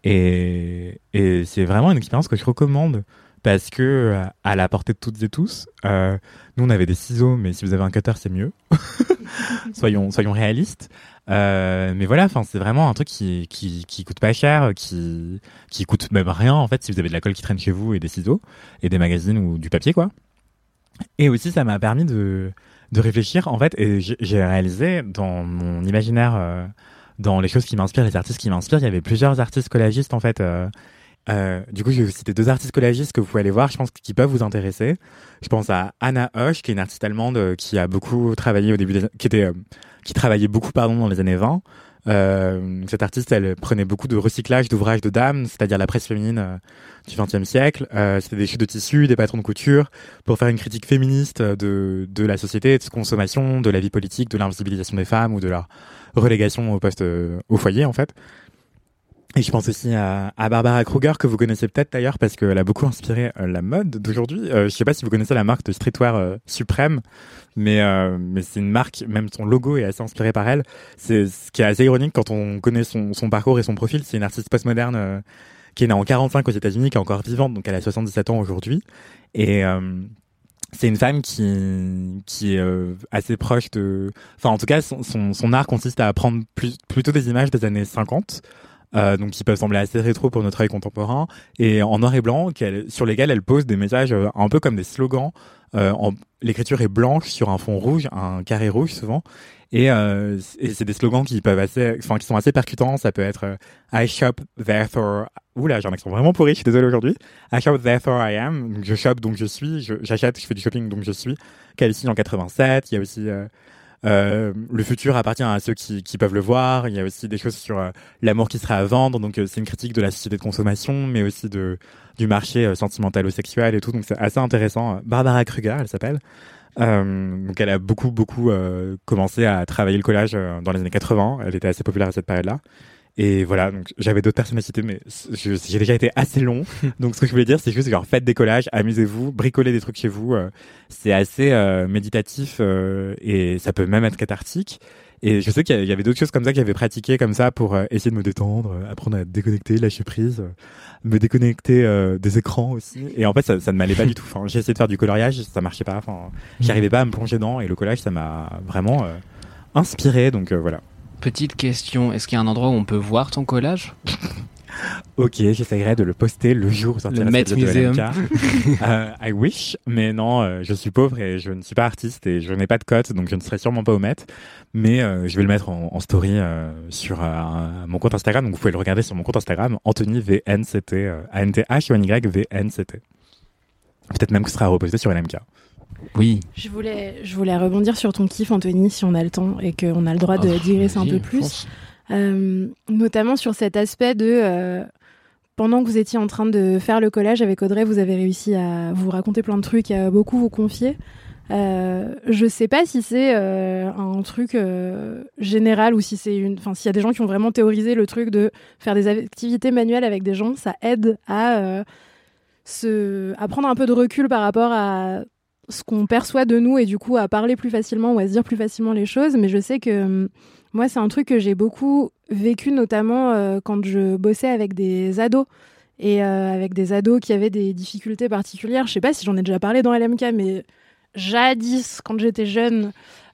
Et c'est vraiment une expérience que je recommande parce que à la portée de toutes et tous, nous on avait des ciseaux, mais si vous avez un cutter c'est mieux. soyons réalistes. Mais voilà, c'est vraiment un truc qui coûte pas cher, qui coûte même rien en fait si vous avez de la colle qui traîne chez vous et des ciseaux et des magazines ou du papier quoi. Et aussi ça m'a permis de réfléchir en fait et j'ai réalisé dans mon imaginaire dans les choses qui m'inspirent, les artistes qui m'inspirent, il y avait plusieurs artistes collagistes en fait. Du coup, je vais vous citer 2 artistes collagistes que vous pouvez aller voir, je pense qu'ils peuvent vous intéresser. Je pense à Anna Hosch, qui est une artiste allemande qui a beaucoup travaillé au début qui travaillait beaucoup dans les années 20, Cette artiste, elle prenait beaucoup de recyclage d'ouvrages de dames, c'est-à-dire la presse féminine du XXe siècle. C'était des chutes de tissus, des patrons de couture, pour faire une critique féministe de la société, de sa consommation, de la vie politique, de l'invisibilisation des femmes ou de leur relégation au poste, au foyer, en fait. Et je pense aussi à Barbara Kruger, que vous connaissez peut-être d'ailleurs, parce qu'elle a beaucoup inspiré la mode d'aujourd'hui. Je sais pas si vous connaissez la marque de streetwear Supreme, mais c'est une marque, même son logo est assez inspiré par elle. C'est ce qui est assez ironique quand on connaît son parcours et son profil. C'est une artiste postmoderne qui est née en 45 aux États-Unis, qui est encore vivante, donc elle a 77 ans aujourd'hui. Et c'est une femme qui est assez proche de... Enfin, en tout cas, son art consiste à prendre plutôt des images des années 50, donc qui peuvent sembler assez rétro pour notre œil contemporain, et en noir et blanc, sur lesquels elle pose des messages un peu comme des slogans. L'écriture est blanche sur un fond rouge, un carré rouge souvent, et c'est des slogans qui sont assez percutants. Ça peut être I shop therefore... Oula, j'ai un accent vraiment pourri, je suis désolé aujourd'hui. I shop therefore I am, donc je shop donc je suis, j'achète, je fais du shopping donc je suis. Qu'elle signe en 87. Il y a aussi le futur appartient à ceux qui peuvent le voir. Il y a aussi des choses sur l'amour qui serait à vendre, donc c'est une critique de la société de consommation, mais aussi du marché sentimentalo-sexuel et tout, donc c'est assez intéressant. Barbara Kruger, elle s'appelle. Donc elle a beaucoup commencé à travailler le collage dans les années 80. Elle était assez populaire à cette période-là. Et voilà, donc j'avais d'autres personnalités, mais j'ai déjà été assez long. Donc ce que je voulais dire, c'est juste genre faites des collages, amusez-vous, bricolez des trucs chez vous. C'est assez méditatif et ça peut même être cathartique. Et je sais qu'il y avait d'autres choses comme ça que j'avais pratiquées comme ça pour essayer de me détendre, apprendre à déconnecter, lâcher prise, me déconnecter des écrans aussi. Et en fait, ça ne m'allait pas du tout. Enfin, j'ai essayé de faire du coloriage, ça marchait pas. Enfin, j'arrivais pas à me plonger dedans. Et le collage, ça m'a vraiment inspiré. Donc voilà. Petite question, est-ce qu'il y a un endroit où on peut voir ton collage ? Ok, j'essaierai de le poster le jour où sortira le Met Museum. I wish, mais non, je suis pauvre et je ne suis pas artiste et je n'ai pas de cote, donc je ne serai sûrement pas au Met. Mais je vais le mettre en story sur mon compte Instagram, donc vous pouvez le regarder sur mon compte Instagram, Anthony VNCT, ANTHYVNCT. Peut-être même que ce sera reposté sur LMK. Oui. Je voulais rebondir sur ton kiff, Anthony, si on a le temps et qu'on a le droit de digresser un peu plus. Notamment sur cet aspect de... pendant que vous étiez en train de faire le collage avec Audrey, vous avez réussi à vous raconter plein de trucs, à beaucoup vous confier. Je sais pas si c'est un truc général ou si c'est s'il y a des gens qui ont vraiment théorisé le truc de faire des activités manuelles avec des gens, ça aide à prendre un peu de recul par rapport à ce qu'on perçoit de nous et du coup à parler plus facilement ou à se dire plus facilement les choses. Mais je sais que moi, c'est un truc que j'ai beaucoup vécu, notamment quand je bossais avec des ados et avec des ados qui avaient des difficultés particulières. Je sais pas si j'en ai déjà parlé dans LMK, mais jadis, quand j'étais jeune,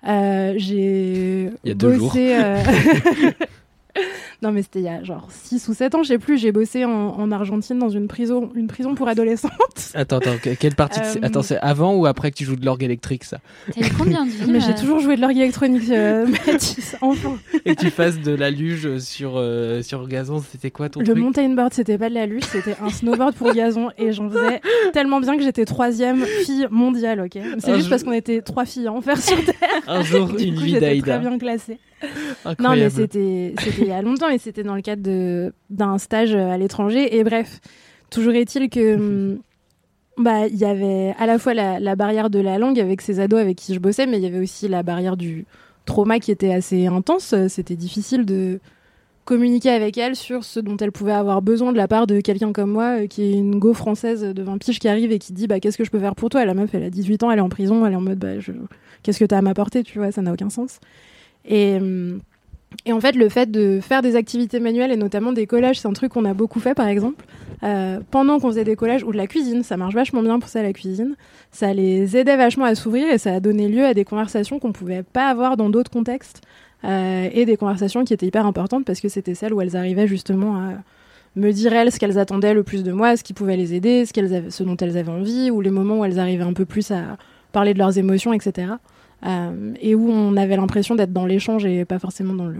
j'ai bossé... Non, mais c'était il y a genre 6 ou 7 ans, je sais plus. J'ai bossé en Argentine dans une prison pour adolescentes. Attends, quelle partie Attends, c'est avant ou après que tu joues de l'orgue électrique, ça ? T'as eu combien de vies Mais j'ai toujours joué de l'orgue électronique, Mathis, enfin. Et que tu fasses de la luge sur gazon, c'était quoi ton truc ? Le mountain board, c'était pas de la luge, c'était un snowboard pour gazon. Et j'en faisais tellement bien que j'étais 3e fille mondiale, ok ? C'est juste parce qu'on était 3 filles à en faire sur Terre. Un jour, une vie d'Aïda. J'étais très bien classée. Incroyable. Non, mais c'était il y a longtemps et c'était dans le cadre d'un stage à l'étranger. Et bref, toujours est-il que il y avait à la fois la barrière de la langue avec ces ados avec qui je bossais, mais il y avait aussi la barrière du trauma qui était assez intense. C'était difficile de communiquer avec elles sur ce dont elles pouvaient avoir besoin de la part de quelqu'un comme moi, qui est une go française de 20 piges qui arrive et qui dit qu'est-ce que je peux faire pour toi ? La meuf, elle a 18 ans, elle est en prison, elle est en mode qu'est-ce que t'as à m'apporter, tu vois, ça n'a aucun sens. Et en fait, le fait de faire des activités manuelles et notamment des collages, c'est un truc qu'on a beaucoup fait, par exemple. Pendant qu'on faisait des collages ou de la cuisine, ça marche vachement bien pour ça, la cuisine. Ça les aidait vachement à s'ouvrir et ça a donné lieu à des conversations qu'on pouvait pas avoir dans d'autres contextes et des conversations qui étaient hyper importantes parce que c'était celles où elles arrivaient justement à me dire, elles, ce qu'elles attendaient le plus de moi, ce qui pouvait les aider, ce dont elles avaient envie, ou les moments où elles arrivaient un peu plus à parler de leurs émotions, etc. Et où on avait l'impression d'être dans l'échange et pas forcément dans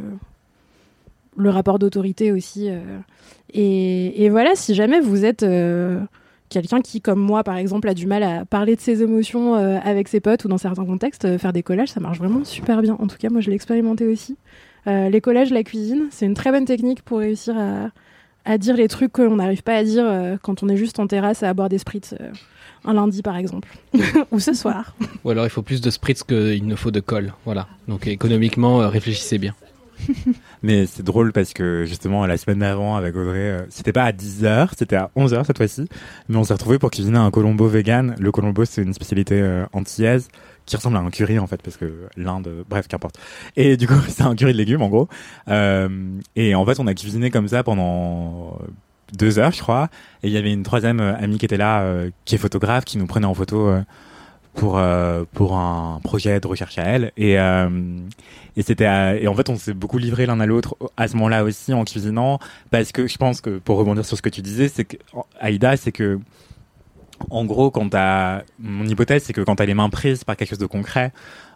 le rapport d'autorité aussi. Et voilà, si jamais vous êtes quelqu'un qui, comme moi, par exemple, a du mal à parler de ses émotions avec ses potes ou dans certains contextes, faire des collages, ça marche vraiment super bien. En tout cas, moi, je l'ai expérimenté aussi. Les collèges, la cuisine, c'est une très bonne technique pour réussir à dire les trucs qu'on n'arrive pas à dire quand on est juste en terrasse à boire des spritz un lundi par exemple, ou ce soir. Ou alors il faut plus de spritz qu'il ne faut de colle, voilà. Donc économiquement, réfléchissez bien. Mais c'est drôle parce que justement la semaine d'avant avec Audrey, c'était pas à 10h, c'était à 11h cette fois-ci, mais on s'est retrouvés pour cuisiner un colombo vegan. Le colombo, c'est une spécialité antillaise qui ressemble à un curry en fait, parce que l'Inde, bref, qu'importe. Et du coup, c'est un curry de légumes en gros. Et en fait, on a cuisiné comme ça pendant 2 heures, je crois. Et il y avait une troisième amie qui était là, qui est photographe, qui nous prenait en photo pour un projet de recherche à elle. Et en fait, on s'est beaucoup livré l'un à l'autre à ce moment-là aussi en cuisinant, parce que je pense que, pour rebondir sur ce que tu disais, c'est que Aïda, c'est que en gros, mon hypothèse, c'est que quand t'as les mains prises par quelque chose de concret,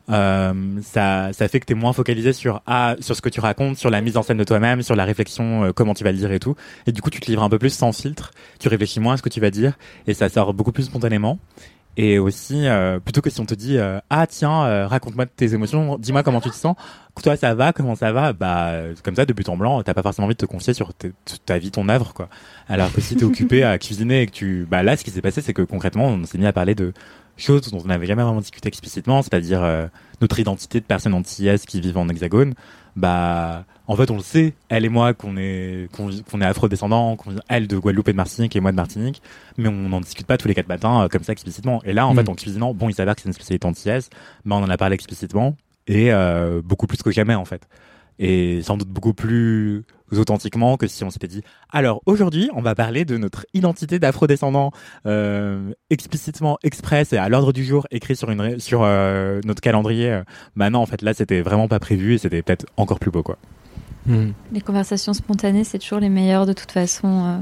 ça fait que t'es moins focalisé sur ce que tu racontes, sur la mise en scène de toi-même, sur la réflexion, comment tu vas le dire et tout. Et du coup, tu te livres un peu plus sans filtre, tu réfléchis moins à ce que tu vas dire, et ça sort beaucoup plus spontanément. Et aussi, plutôt que si on te dit tiens, raconte-moi tes émotions, dis-moi comment tu te sens. Toi, ça va, comment ça va? Bah, comme ça, de but en blanc, t'as pas forcément envie de te confier sur ta vie, ton œuvre, quoi. Alors que si t'es occupé à cuisiner et que là, ce qui s'est passé, c'est que concrètement, on s'est mis à parler de choses dont on n'avait jamais vraiment discuté explicitement, c'est-à-dire notre identité de personnes antillaises qui vivent en hexagone. Bah, en fait, on le sait, elle et moi, qu'on est afro-descendants, elle de Guadeloupe et de Martinique et moi de Martinique, mais on n'en discute pas tous les 4 matins comme ça explicitement. Et là, en fait, en cuisinant, il s'avère que c'est une spécialité antillaise, mais on en a parlé explicitement et beaucoup plus que jamais en fait. Et sans doute beaucoup plus authentiquement que si on s'était dit alors aujourd'hui on va parler de notre identité d'afro-descendant explicitement express et à l'ordre du jour écrit sur notre calendrier. Bah non, en fait là c'était vraiment pas prévu et c'était peut-être encore plus beau quoi. Les conversations spontanées c'est toujours les meilleures de toute façon.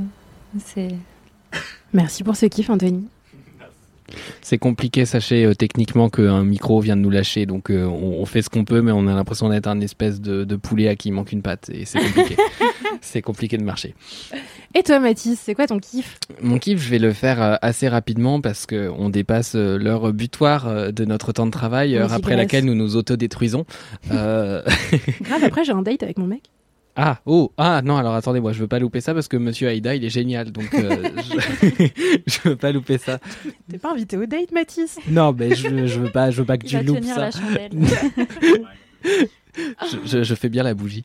Merci pour ce kiff Anthony. C'est compliqué, sachez techniquement qu'un micro vient de nous lâcher, donc on fait ce qu'on peut, mais on a l'impression d'être un espèce de poulet à qui il manque une patte, et c'est compliqué. C'est compliqué de marcher. Et toi Mathis, c'est quoi ton kiff? Mon kiff, je vais le faire assez rapidement parce qu'on dépasse l'heure butoir de notre temps de travail, heure après laquelle nous nous autodétruisons. Grave, après j'ai un date avec mon mec. Non, alors attendez-moi, je veux pas louper ça parce que Monsieur Aïda, il est génial, donc je veux pas louper ça. T'es pas invité au date, Mathis? Non, mais je veux pas que tu loupes ça. Il va tenir la chandelle. Je fais bien la bougie.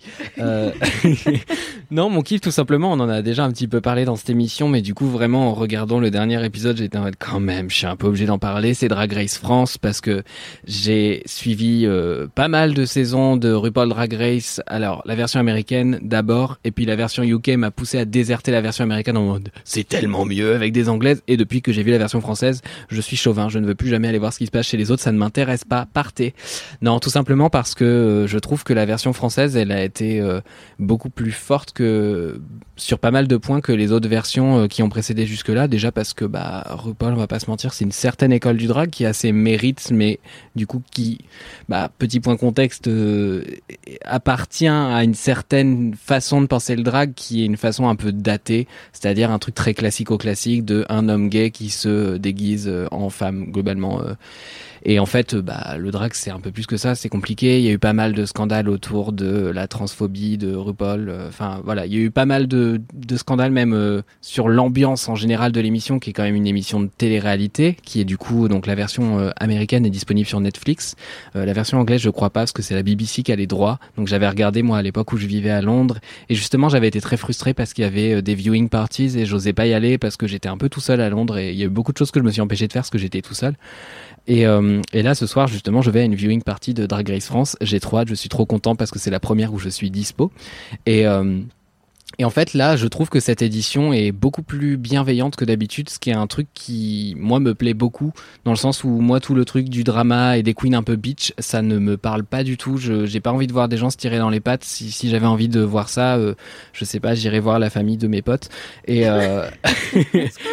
Non, mon kiff, tout simplement, on en a déjà un petit peu parlé dans cette émission, mais du coup, vraiment, en regardant le dernier épisode, j'étais en mode, quand même, je suis un peu obligé d'en parler. C'est Drag Race France, parce que j'ai suivi pas mal de saisons de RuPaul Drag Race. Alors, la version américaine d'abord, et puis la version UK m'a poussé à déserter la version américaine en mode, c'est tellement mieux avec des anglaises. Et depuis que j'ai vu la version française, je suis chauvin. Je ne veux plus jamais aller voir ce qui se passe chez les autres. Ça ne m'intéresse pas. Partez. Non, tout simplement parce que je trouve que la version française, elle a été beaucoup plus forte sur pas mal de points que les autres versions qui ont précédé jusque-là. Déjà parce que RuPaul, on va pas se mentir, c'est une certaine école du drag qui a ses mérites, mais du coup qui, petit point contexte, appartient à une certaine façon de penser le drag qui est une façon un peu datée, c'est-à-dire un truc très classico-classique de un homme gay qui se déguise en femme globalement. Et en fait, le drag, c'est un peu plus que ça, c'est compliqué. Il y a eu pas mal de scandales autour de la transphobie de RuPaul. Enfin, voilà, il y a eu pas mal de scandales même sur l'ambiance en général de l'émission, qui est quand même une émission de télé-réalité, qui est du coup, donc la version américaine est disponible sur Netflix. La version anglaise, je crois pas, parce que c'est la BBC qui a les droits. Donc j'avais regardé, moi, à l'époque où je vivais à Londres. Et justement, j'avais été très frustré parce qu'il y avait des viewing parties et j'osais pas y aller parce que j'étais un peu tout seul à Londres et il y a eu beaucoup de choses que je me suis empêché de faire parce que j'étais tout seul. Et là, ce soir, justement, je vais à une viewing party de Drag Race France. J'ai trop hâte, je suis trop content parce que c'est la première où je suis dispo. Et en fait, là, je trouve que cette édition est beaucoup plus bienveillante que d'habitude, ce qui est un truc qui, moi, me plaît beaucoup, dans le sens où, moi, tout le truc du drama et des queens un peu bitch, ça ne me parle pas du tout. J'ai pas envie de voir des gens se tirer dans les pattes. Si j'avais envie de voir ça, je sais pas, j'irais voir la famille de mes potes. Et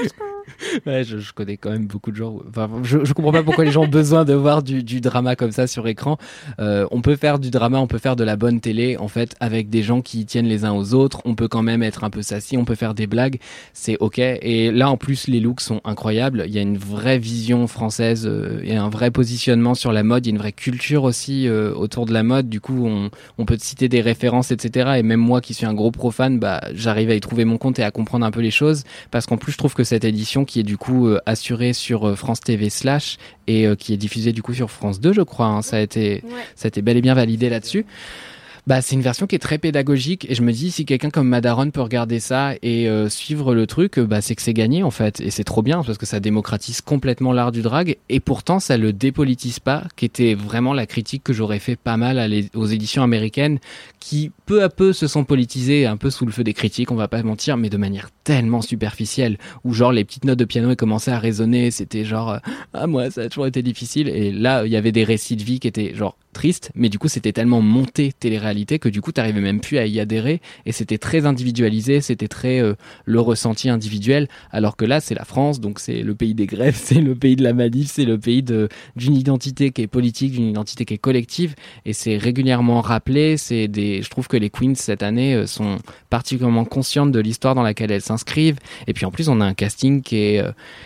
Ouais, je connais quand même beaucoup de gens. Enfin, je comprends pas pourquoi les gens ont besoin de voir du drama comme ça sur écran. On peut faire du drama, on peut faire de la bonne télé, en fait, avec des gens qui tiennent les uns aux autres. On peut quand même être un peu sassy, on peut faire des blagues, c'est ok. Et là, en plus, les looks sont incroyables. Il y a une vraie vision française et un vrai positionnement sur la mode. Il y a une vraie culture aussi autour de la mode. Du coup, on peut citer des références, etc. Et même moi, qui suis un gros profane, j'arrive à y trouver mon compte et à comprendre un peu les choses. Parce qu'en plus, je trouve que cette édition qui est du coup assurée sur France TV / et qui est diffusée du coup sur France 2, je crois, hein, ça a été bel et bien validé là-dessus. C'est une version qui est très pédagogique et je me dis si quelqu'un comme Madaron peut regarder ça et suivre le truc, c'est que c'est gagné en fait, et c'est trop bien parce que ça démocratise complètement l'art du drag et pourtant ça le dépolitise pas, qui était vraiment la critique que j'aurais fait pas mal aux éditions américaines qui peu à peu se sont politisées un peu sous le feu des critiques, on va pas mentir, mais de manière tellement superficielle où genre les petites notes de piano commençaient à résonner, c'était genre moi ça a toujours été difficile, et là il y avait des récits de vie qui étaient genre triste, mais du coup c'était tellement monté télé-réalité que du coup t'arrivais même plus à y adhérer et c'était très individualisé, c'était très le ressenti individuel, alors que là c'est la France, donc c'est le pays des grèves, c'est le pays de la manif, c'est le pays d'une identité qui est politique, d'une identité qui est collective, et c'est régulièrement rappelé. Je trouve que les queens cette année sont particulièrement conscientes de l'histoire dans laquelle elles s'inscrivent, et puis en plus on a un casting qui est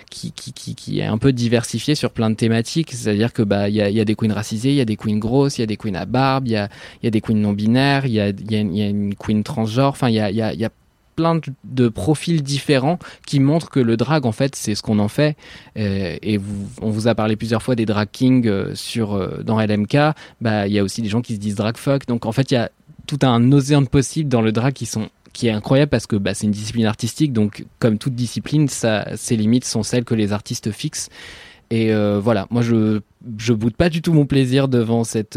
un peu diversifié sur plein de thématiques, c'est-à-dire que il y a des queens racisées, il y a des queens grosses, il y a des queens à barbe, il y a des queens non binaires, il y a une queen transgenre, enfin il y a plein de profils différents qui montrent que le drag en fait c'est ce qu'on en fait, et on vous a parlé plusieurs fois des drag kings dans LMK, il y a aussi des gens qui se disent drag fuck, donc en fait il y a tout un océan de possibles dans le drag qui est incroyable parce que c'est une discipline artistique, donc comme toute discipline ses limites sont celles que les artistes fixent. Et voilà, moi je boude pas du tout mon plaisir devant cette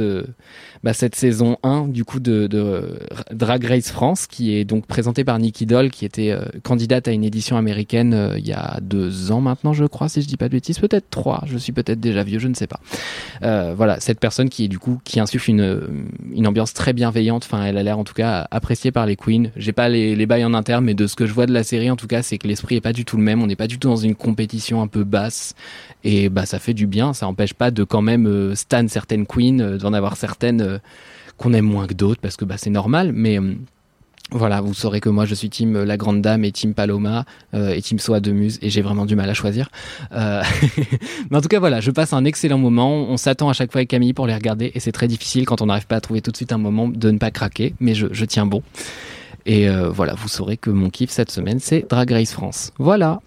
saison 1 du coup de Drag Race France, qui est donc présentée par Nikki Doll, qui était candidate à une édition américaine il y a 2 ans maintenant, je crois, si je dis pas de bêtises, peut-être 3, je suis peut-être déjà vieux, je ne sais pas. Voilà, cette personne qui insuffle une ambiance très bienveillante, enfin elle a l'air en tout cas appréciée par les queens. J'ai pas les bails en interne, mais de ce que je vois de la série en tout cas, c'est que l'esprit est pas du tout le même, on n'est pas du tout dans une compétition un peu basse, et ça fait du bien, ça empêche pas de quand même stan certaines queens, d'en avoir certaines qu'on aime moins que d'autres parce que c'est normal, mais voilà, vous saurez que moi je suis team La Grande Dame et team Paloma et team Soa de Muse, et j'ai vraiment du mal à choisir. Mais en tout cas voilà, je passe un excellent moment, on s'attend à chaque fois avec Camille pour les regarder et c'est très difficile quand on n'arrive pas à trouver tout de suite un moment de ne pas craquer, mais je tiens bon. Et voilà, vous saurez que mon kiff cette semaine c'est Drag Race France. Voilà.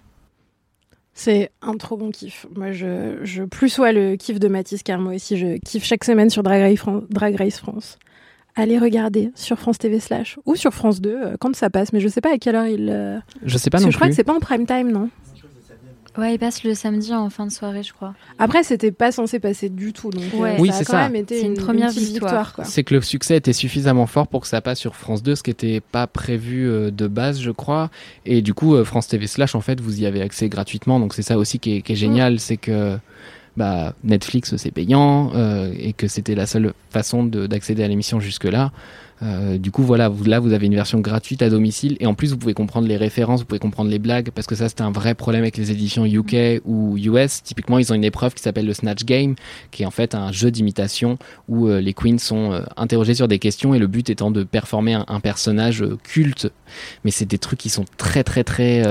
C'est un trop bon kiff. Moi, je plus sois le kiff de Mathis, car moi aussi, je kiffe chaque semaine sur Drag Race France. Allez regarder sur France TV / ou sur France 2 quand ça passe, mais je sais pas à quelle heure il. Je sais pas non plus. Je crois que c'est pas en prime time, non ? Ouais, il passe le samedi en fin de soirée, je crois. Après, c'était pas censé passer du tout, donc oui, ça a quand même été une première victoire. Quoi. C'est que le succès était suffisamment fort pour que ça passe sur France 2, ce qui était pas prévu de base, je crois. Et du coup, France TV / en fait, vous y avez accès gratuitement, donc c'est ça aussi qui est génial, c'est que Netflix c'est payant et que c'était la seule façon d'accéder à l'émission jusque-là. Du coup voilà, là vous avez une version gratuite à domicile, et en plus vous pouvez comprendre les références, vous pouvez comprendre les blagues, parce que ça c'était un vrai problème avec les éditions UK ou US. Typiquement ils ont une épreuve qui s'appelle le Snatch Game, qui est en fait un jeu d'imitation où les queens sont interrogées sur des questions, et le but étant de performer un personnage culte, mais c'est des trucs qui sont très très très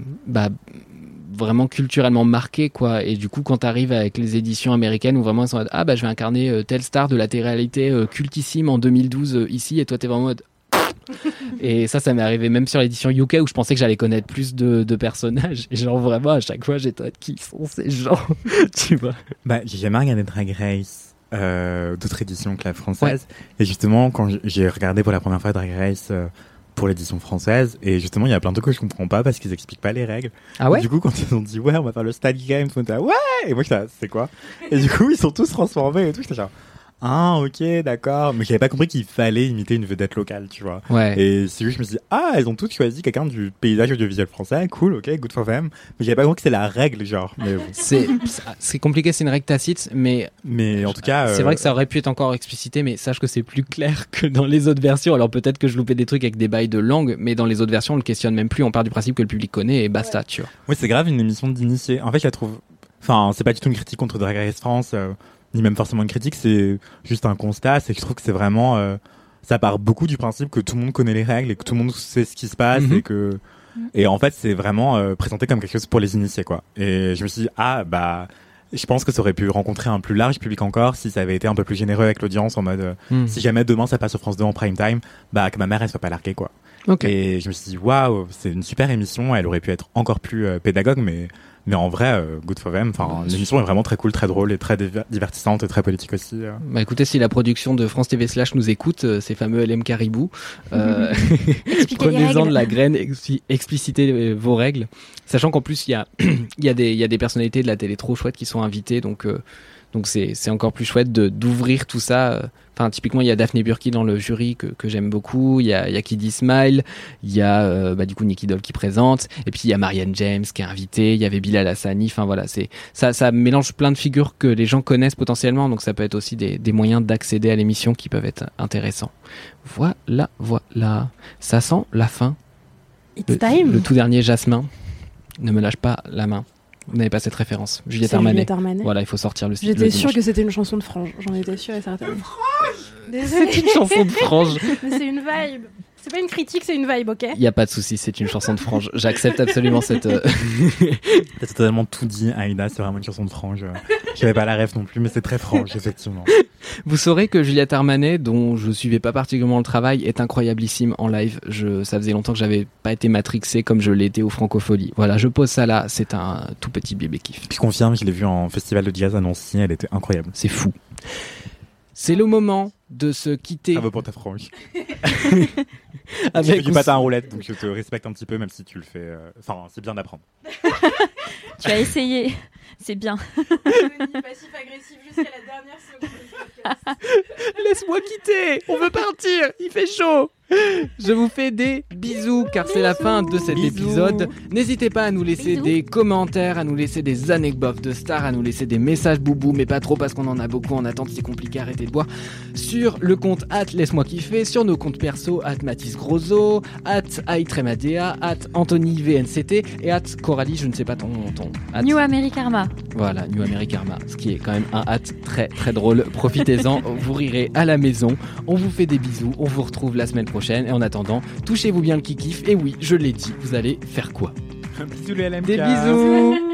vraiment culturellement marqué quoi, et du coup quand t'arrives avec les éditions américaines où vraiment ils sont en mode je vais incarner telle star de la télé-réalité cultissime en 2012 ici, et toi t'es vraiment en mode et ça m'est arrivé même sur l'édition UK où je pensais que j'allais connaître plus de personnages, et genre vraiment à chaque fois j'étais qui sont ces gens tu vois. J'ai jamais regardé Drag Race d'autres éditions que la française, et justement quand j'ai regardé pour la première fois Drag Race pour l'édition française, et justement il y a plein de trucs que je comprends pas parce qu'ils expliquent pas les règles. Ah ouais. Et du coup quand ils ont dit on va faire le Snatch Game, tout le monde était ouais, et moi c'est quoi, et du coup ils sont tous transformés et tout, j'étais genre ah, ok, d'accord. Mais j'avais pas compris qu'il fallait imiter une vedette locale, tu vois. Ouais. Et c'est juste, je me suis dit, ah, elles ont toutes choisi quelqu'un du paysage audiovisuel français. Cool, ok, good for them. Mais j'avais pas compris que c'est la règle, genre. Mais bon. C'est compliqué, c'est une règle tacite, mais en tout cas. C'est vrai que ça aurait pu être encore explicité, mais sache que c'est plus clair que dans les autres versions. Alors peut-être que je loupais des trucs avec des bails de langue, mais dans les autres versions, on le questionne même plus. On part du principe que le public connaît et basta, tu vois. Oui, c'est grave une émission d'initiés. En fait, je la trouve. Enfin, c'est pas du tout une critique contre Drag Race France, ni même forcément une critique, c'est juste un constat. C'est que je trouve que c'est vraiment. Ça part beaucoup du principe que tout le monde connaît les règles et que tout le monde sait ce qui se passe et que. Et en fait, c'est vraiment présenté comme quelque chose pour les initiés, quoi. Et je me suis dit, je pense que ça aurait pu rencontrer un plus large public encore si ça avait été un peu plus généreux avec l'audience en mode si jamais demain ça passe sur France 2 en prime time, que ma mère elle soit pas larguée, quoi. Okay. Et je me suis dit waouh, c'est une super émission, elle aurait pu être encore plus pédagogue, mais en vrai, good for them. Enfin, l'émission est vraiment très cool, très drôle et très divertissante et très politique aussi. Bah écoutez, si la production de France TV Slash nous écoute, ces fameux LM Caribou, prenez-en de la graine, explicitez vos règles. Sachant qu'en plus, il y a des personnalités de la télé trop chouettes qui sont invitées, donc c'est encore plus chouette d'ouvrir tout ça. Enfin, typiquement, il y a Daphné Burki dans le jury que j'aime beaucoup. Il y a Kiddy Smile. Il y a du coup Nicky Doll qui présente. Et puis il y a Marianne James qui est invitée. Il y avait Bilal Hassani. Enfin voilà, ça mélange plein de figures que les gens connaissent potentiellement. Donc ça peut être aussi des moyens d'accéder à l'émission qui peuvent être intéressants. Voilà. Ça sent la fin. It's time. Le tout dernier Jasmin. Ne me lâche pas la main. Vous n'avez pas cette référence. Juliette Armanet. Voilà, il faut sortir le style. J'étais sûre que c'était une chanson de Frange. J'en étais sûre et certaine. C'est une chanson de Frange. Mais c'est une vibe. C'est pas une critique, c'est une vibe, ok? Il n'y a pas de souci, c'est une chanson de Frange. J'accepte absolument cette. T'as totalement tout dit, Aïda, c'est vraiment une chanson de Frange. J'avais pas la ref non plus, mais c'est très Frange, effectivement. Vous saurez que Juliette Armanet, dont je suivais pas particulièrement le travail, est incroyablissime en live. Ça faisait longtemps que j'avais pas été matrixé comme je l'ai été au Francophonie. Voilà, je pose ça là, c'est un tout petit bébé kiff. Je confirme, je l'ai vu en festival de jazz à Nancy, elle était incroyable. C'est fou. C'est le moment de se quitter. Ça va pour ta frange. Avec tu fais du patin à roulette, donc je te respecte un petit peu, même si tu le fais. Enfin, c'est bien d'apprendre. Tu as essayé, c'est bien. Passif-agressif jusqu'à la dernière seconde. Laisse-moi quitter, on veut partir, il fait chaud. Je vous fais des bisous car c'est la fin de cet épisode. N'hésitez pas à nous laisser des commentaires, à nous laisser des anecdotes de stars, à nous laisser des messages boubou, mais pas trop parce qu'on en a beaucoup en attente, c'est compliqué, arrêtez de boire. Sur le compte @laisse-moi kiffer, sur nos comptes perso @Mathis Grosso, @Aitremadea, @AnthonyVNCT et @Coralie, je ne sais pas ton New Americarma. Voilà, New Americarma, ce qui est quand même un très très drôle. Profitez-en, vous rirez à la maison. On vous fait des bisous, on vous retrouve la semaine prochaine. Et en attendant, touchez-vous bien le kikif. Et oui, je l'ai dit, vous allez faire quoi? Bisous les LMK. Des bisous.